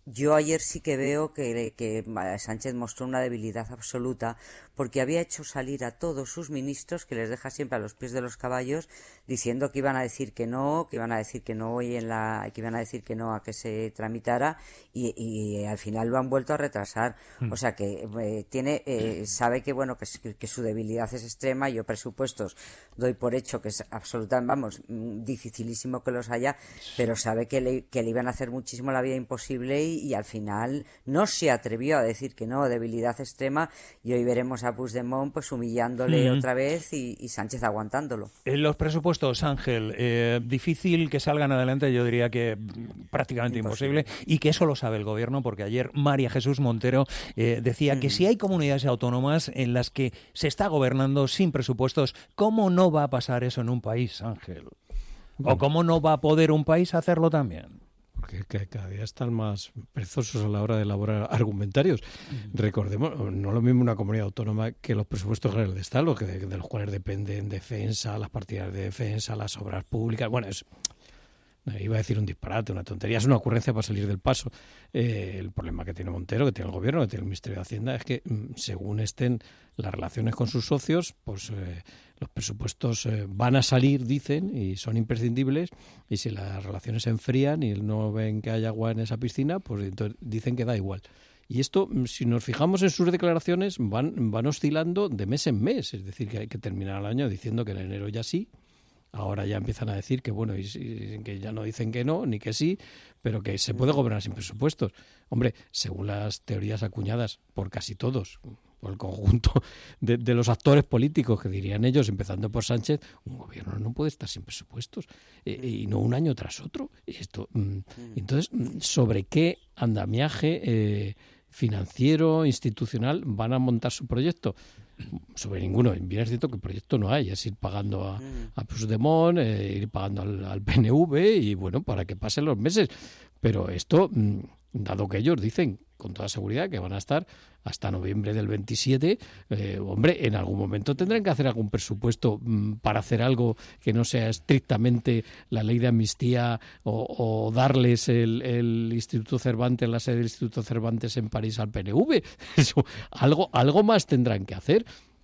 Yo ayer sí que veo que, que Sánchez mostró una debilidad absoluta porque había hecho salir a todos sus ministros, que les deja siempre a los pies de los caballos, diciendo que iban a decir que no, que iban a decir que no hoy en la, que iban a decir que no a que se tramitara y, y al final lo han vuelto a retrasar. Mm. O sea que eh, tiene, eh, sabe que bueno que, que su debilidad es extrema. Yo presupuestos doy por hecho que es absolutamente, vamos, dificilísimo que los haya, pero sabe que le, que le iban a hacer muchísimo la vida imposible y, y al final no se atrevió a decir que no, debilidad extrema, y hoy veremos a Puigdemont pues humillándole mm. otra vez y, y Sánchez aguantándolo. En los presupuestos, Ángel, eh, difícil que salgan adelante, yo diría que prácticamente imposible, imposible y que eso lo sabe el gobierno, porque ayer María Jesús Montero eh, decía mm. que si hay comunidades autónomas en las que se está gobernando sin presupuestos, ¿cómo no va a pasar eso en un país, Ángel? ¿O cómo no va a poder un país hacerlo también? Porque cada día están más perezosos a la hora de elaborar argumentarios. Mm. Recordemos, no lo mismo una comunidad autónoma que los presupuestos generales de Estado, que de, de los cuales dependen defensa, las partidas de defensa, las obras públicas. Bueno, es, iba a decir un disparate, una tontería, es una ocurrencia para salir del paso. Eh, el problema que tiene Montero, que tiene el gobierno, que tiene el Ministerio de Hacienda, es que según estén las relaciones con sus socios, pues eh, los presupuestos eh, van a salir, dicen, y son imprescindibles, y si las relaciones se enfrían y no ven que hay agua en esa piscina, pues entonces dicen que da igual. Y esto, si nos fijamos en sus declaraciones, van, van oscilando de mes en mes, es decir, que hay que terminar el año diciendo que en enero ya sí. Ahora ya empiezan a decir que bueno, y, y que ya no dicen que no, ni que sí, pero que se puede gobernar sin presupuestos. Hombre, según las teorías acuñadas por casi todos, por el conjunto de, de los actores políticos, que dirían ellos, empezando por Sánchez, un gobierno no puede estar sin presupuestos, eh, y no un año tras otro. Esto, mm, entonces, ¿sobre qué andamiaje eh, financiero, institucional van a montar su proyecto? Sobre ninguno. Bien es cierto que proyecto no hay, es ir pagando a, a Puigdemont, eh, ir pagando al, al P N V y bueno, para que pasen los meses. Pero esto, dado que ellos dicen con toda seguridad que van a estar hasta noviembre del veintisiete, eh, hombre, en algún momento tendrán que hacer algún presupuesto mmm, para hacer algo que no sea estrictamente la ley de amnistía o, o darles el, el Instituto Cervantes, la sede del Instituto Cervantes en París al P N V. Eso, algo, algo más tendrán que hacer.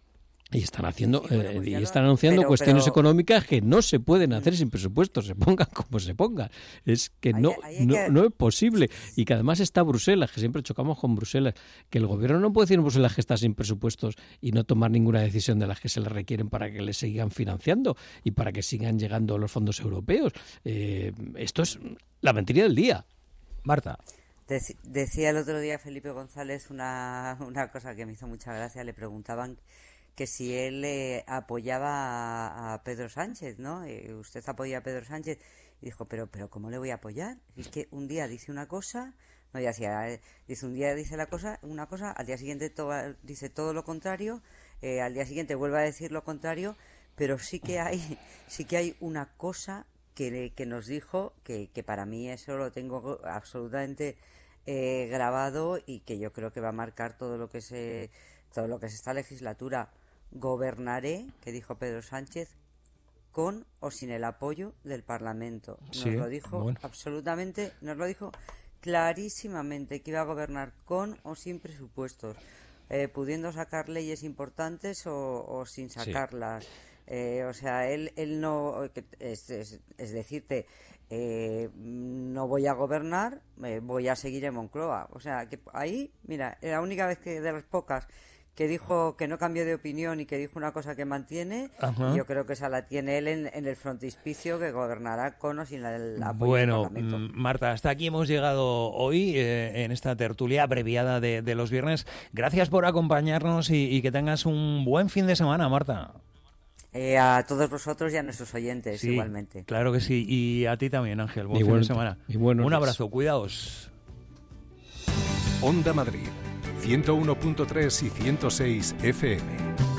Y están haciendo sí, bueno, pues eh, y están lo, anunciando pero, cuestiones pero, económicas que no se pueden hacer sin presupuestos, se pongan como se pongan. Es que no, hay, hay no, que... no es posible. Y que además está Bruselas, que siempre chocamos con Bruselas, que el gobierno no puede decir en Bruselas que está sin presupuestos y no tomar ninguna decisión de las que se le requieren para que le sigan financiando y para que sigan llegando los fondos europeos. Eh, esto es la mentira del día. Marta. Dec- decía el otro día Felipe González una, una cosa que me hizo mucha gracia. Le preguntaban que si él eh, apoyaba a, a Pedro Sánchez, ¿no? Eh, usted apoya a Pedro Sánchez. Y dijo, pero pero ¿cómo le voy a apoyar? Es que un día dice una cosa, no, ya decía, eh, dice un día dice la cosa, una cosa, al día siguiente to- dice todo lo contrario, eh, al día siguiente vuelve a decir lo contrario, pero sí que hay, sí que hay una cosa que, que nos dijo, que, que para mí eso lo tengo absolutamente eh, grabado y que yo creo que va a marcar todo lo que se, todo lo que es esta legislatura. Gobernaré, que dijo Pedro Sánchez, con o sin el apoyo del Parlamento. Nos sí, lo dijo bueno. absolutamente, nos lo dijo clarísimamente, que iba a gobernar con o sin presupuestos, eh, pudiendo sacar leyes importantes o, o sin sacarlas. Sí. Eh, o sea, él, él no, es, es, es decirte, eh, no voy a gobernar, eh, voy a seguir en Moncloa. O sea, que ahí, mira, la única vez que de las pocas que dijo que no cambió de opinión y que dijo una cosa que mantiene, y yo creo que esa la tiene él en, en el frontispicio, que gobernará con o sin el apoyo bueno, del Parlamento. M- Marta, hasta aquí hemos llegado hoy eh, en esta tertulia abreviada de, de los viernes. Gracias por acompañarnos y, y que tengas un buen fin de semana, Marta. Eh, a todos vosotros y a nuestros oyentes, sí, igualmente. Claro que sí, y a ti también, Ángel. Buen y fin bueno, de semana. Y bueno, un abrazo, cuidaos. Onda Madrid, ciento uno punto tres y ciento seis F M.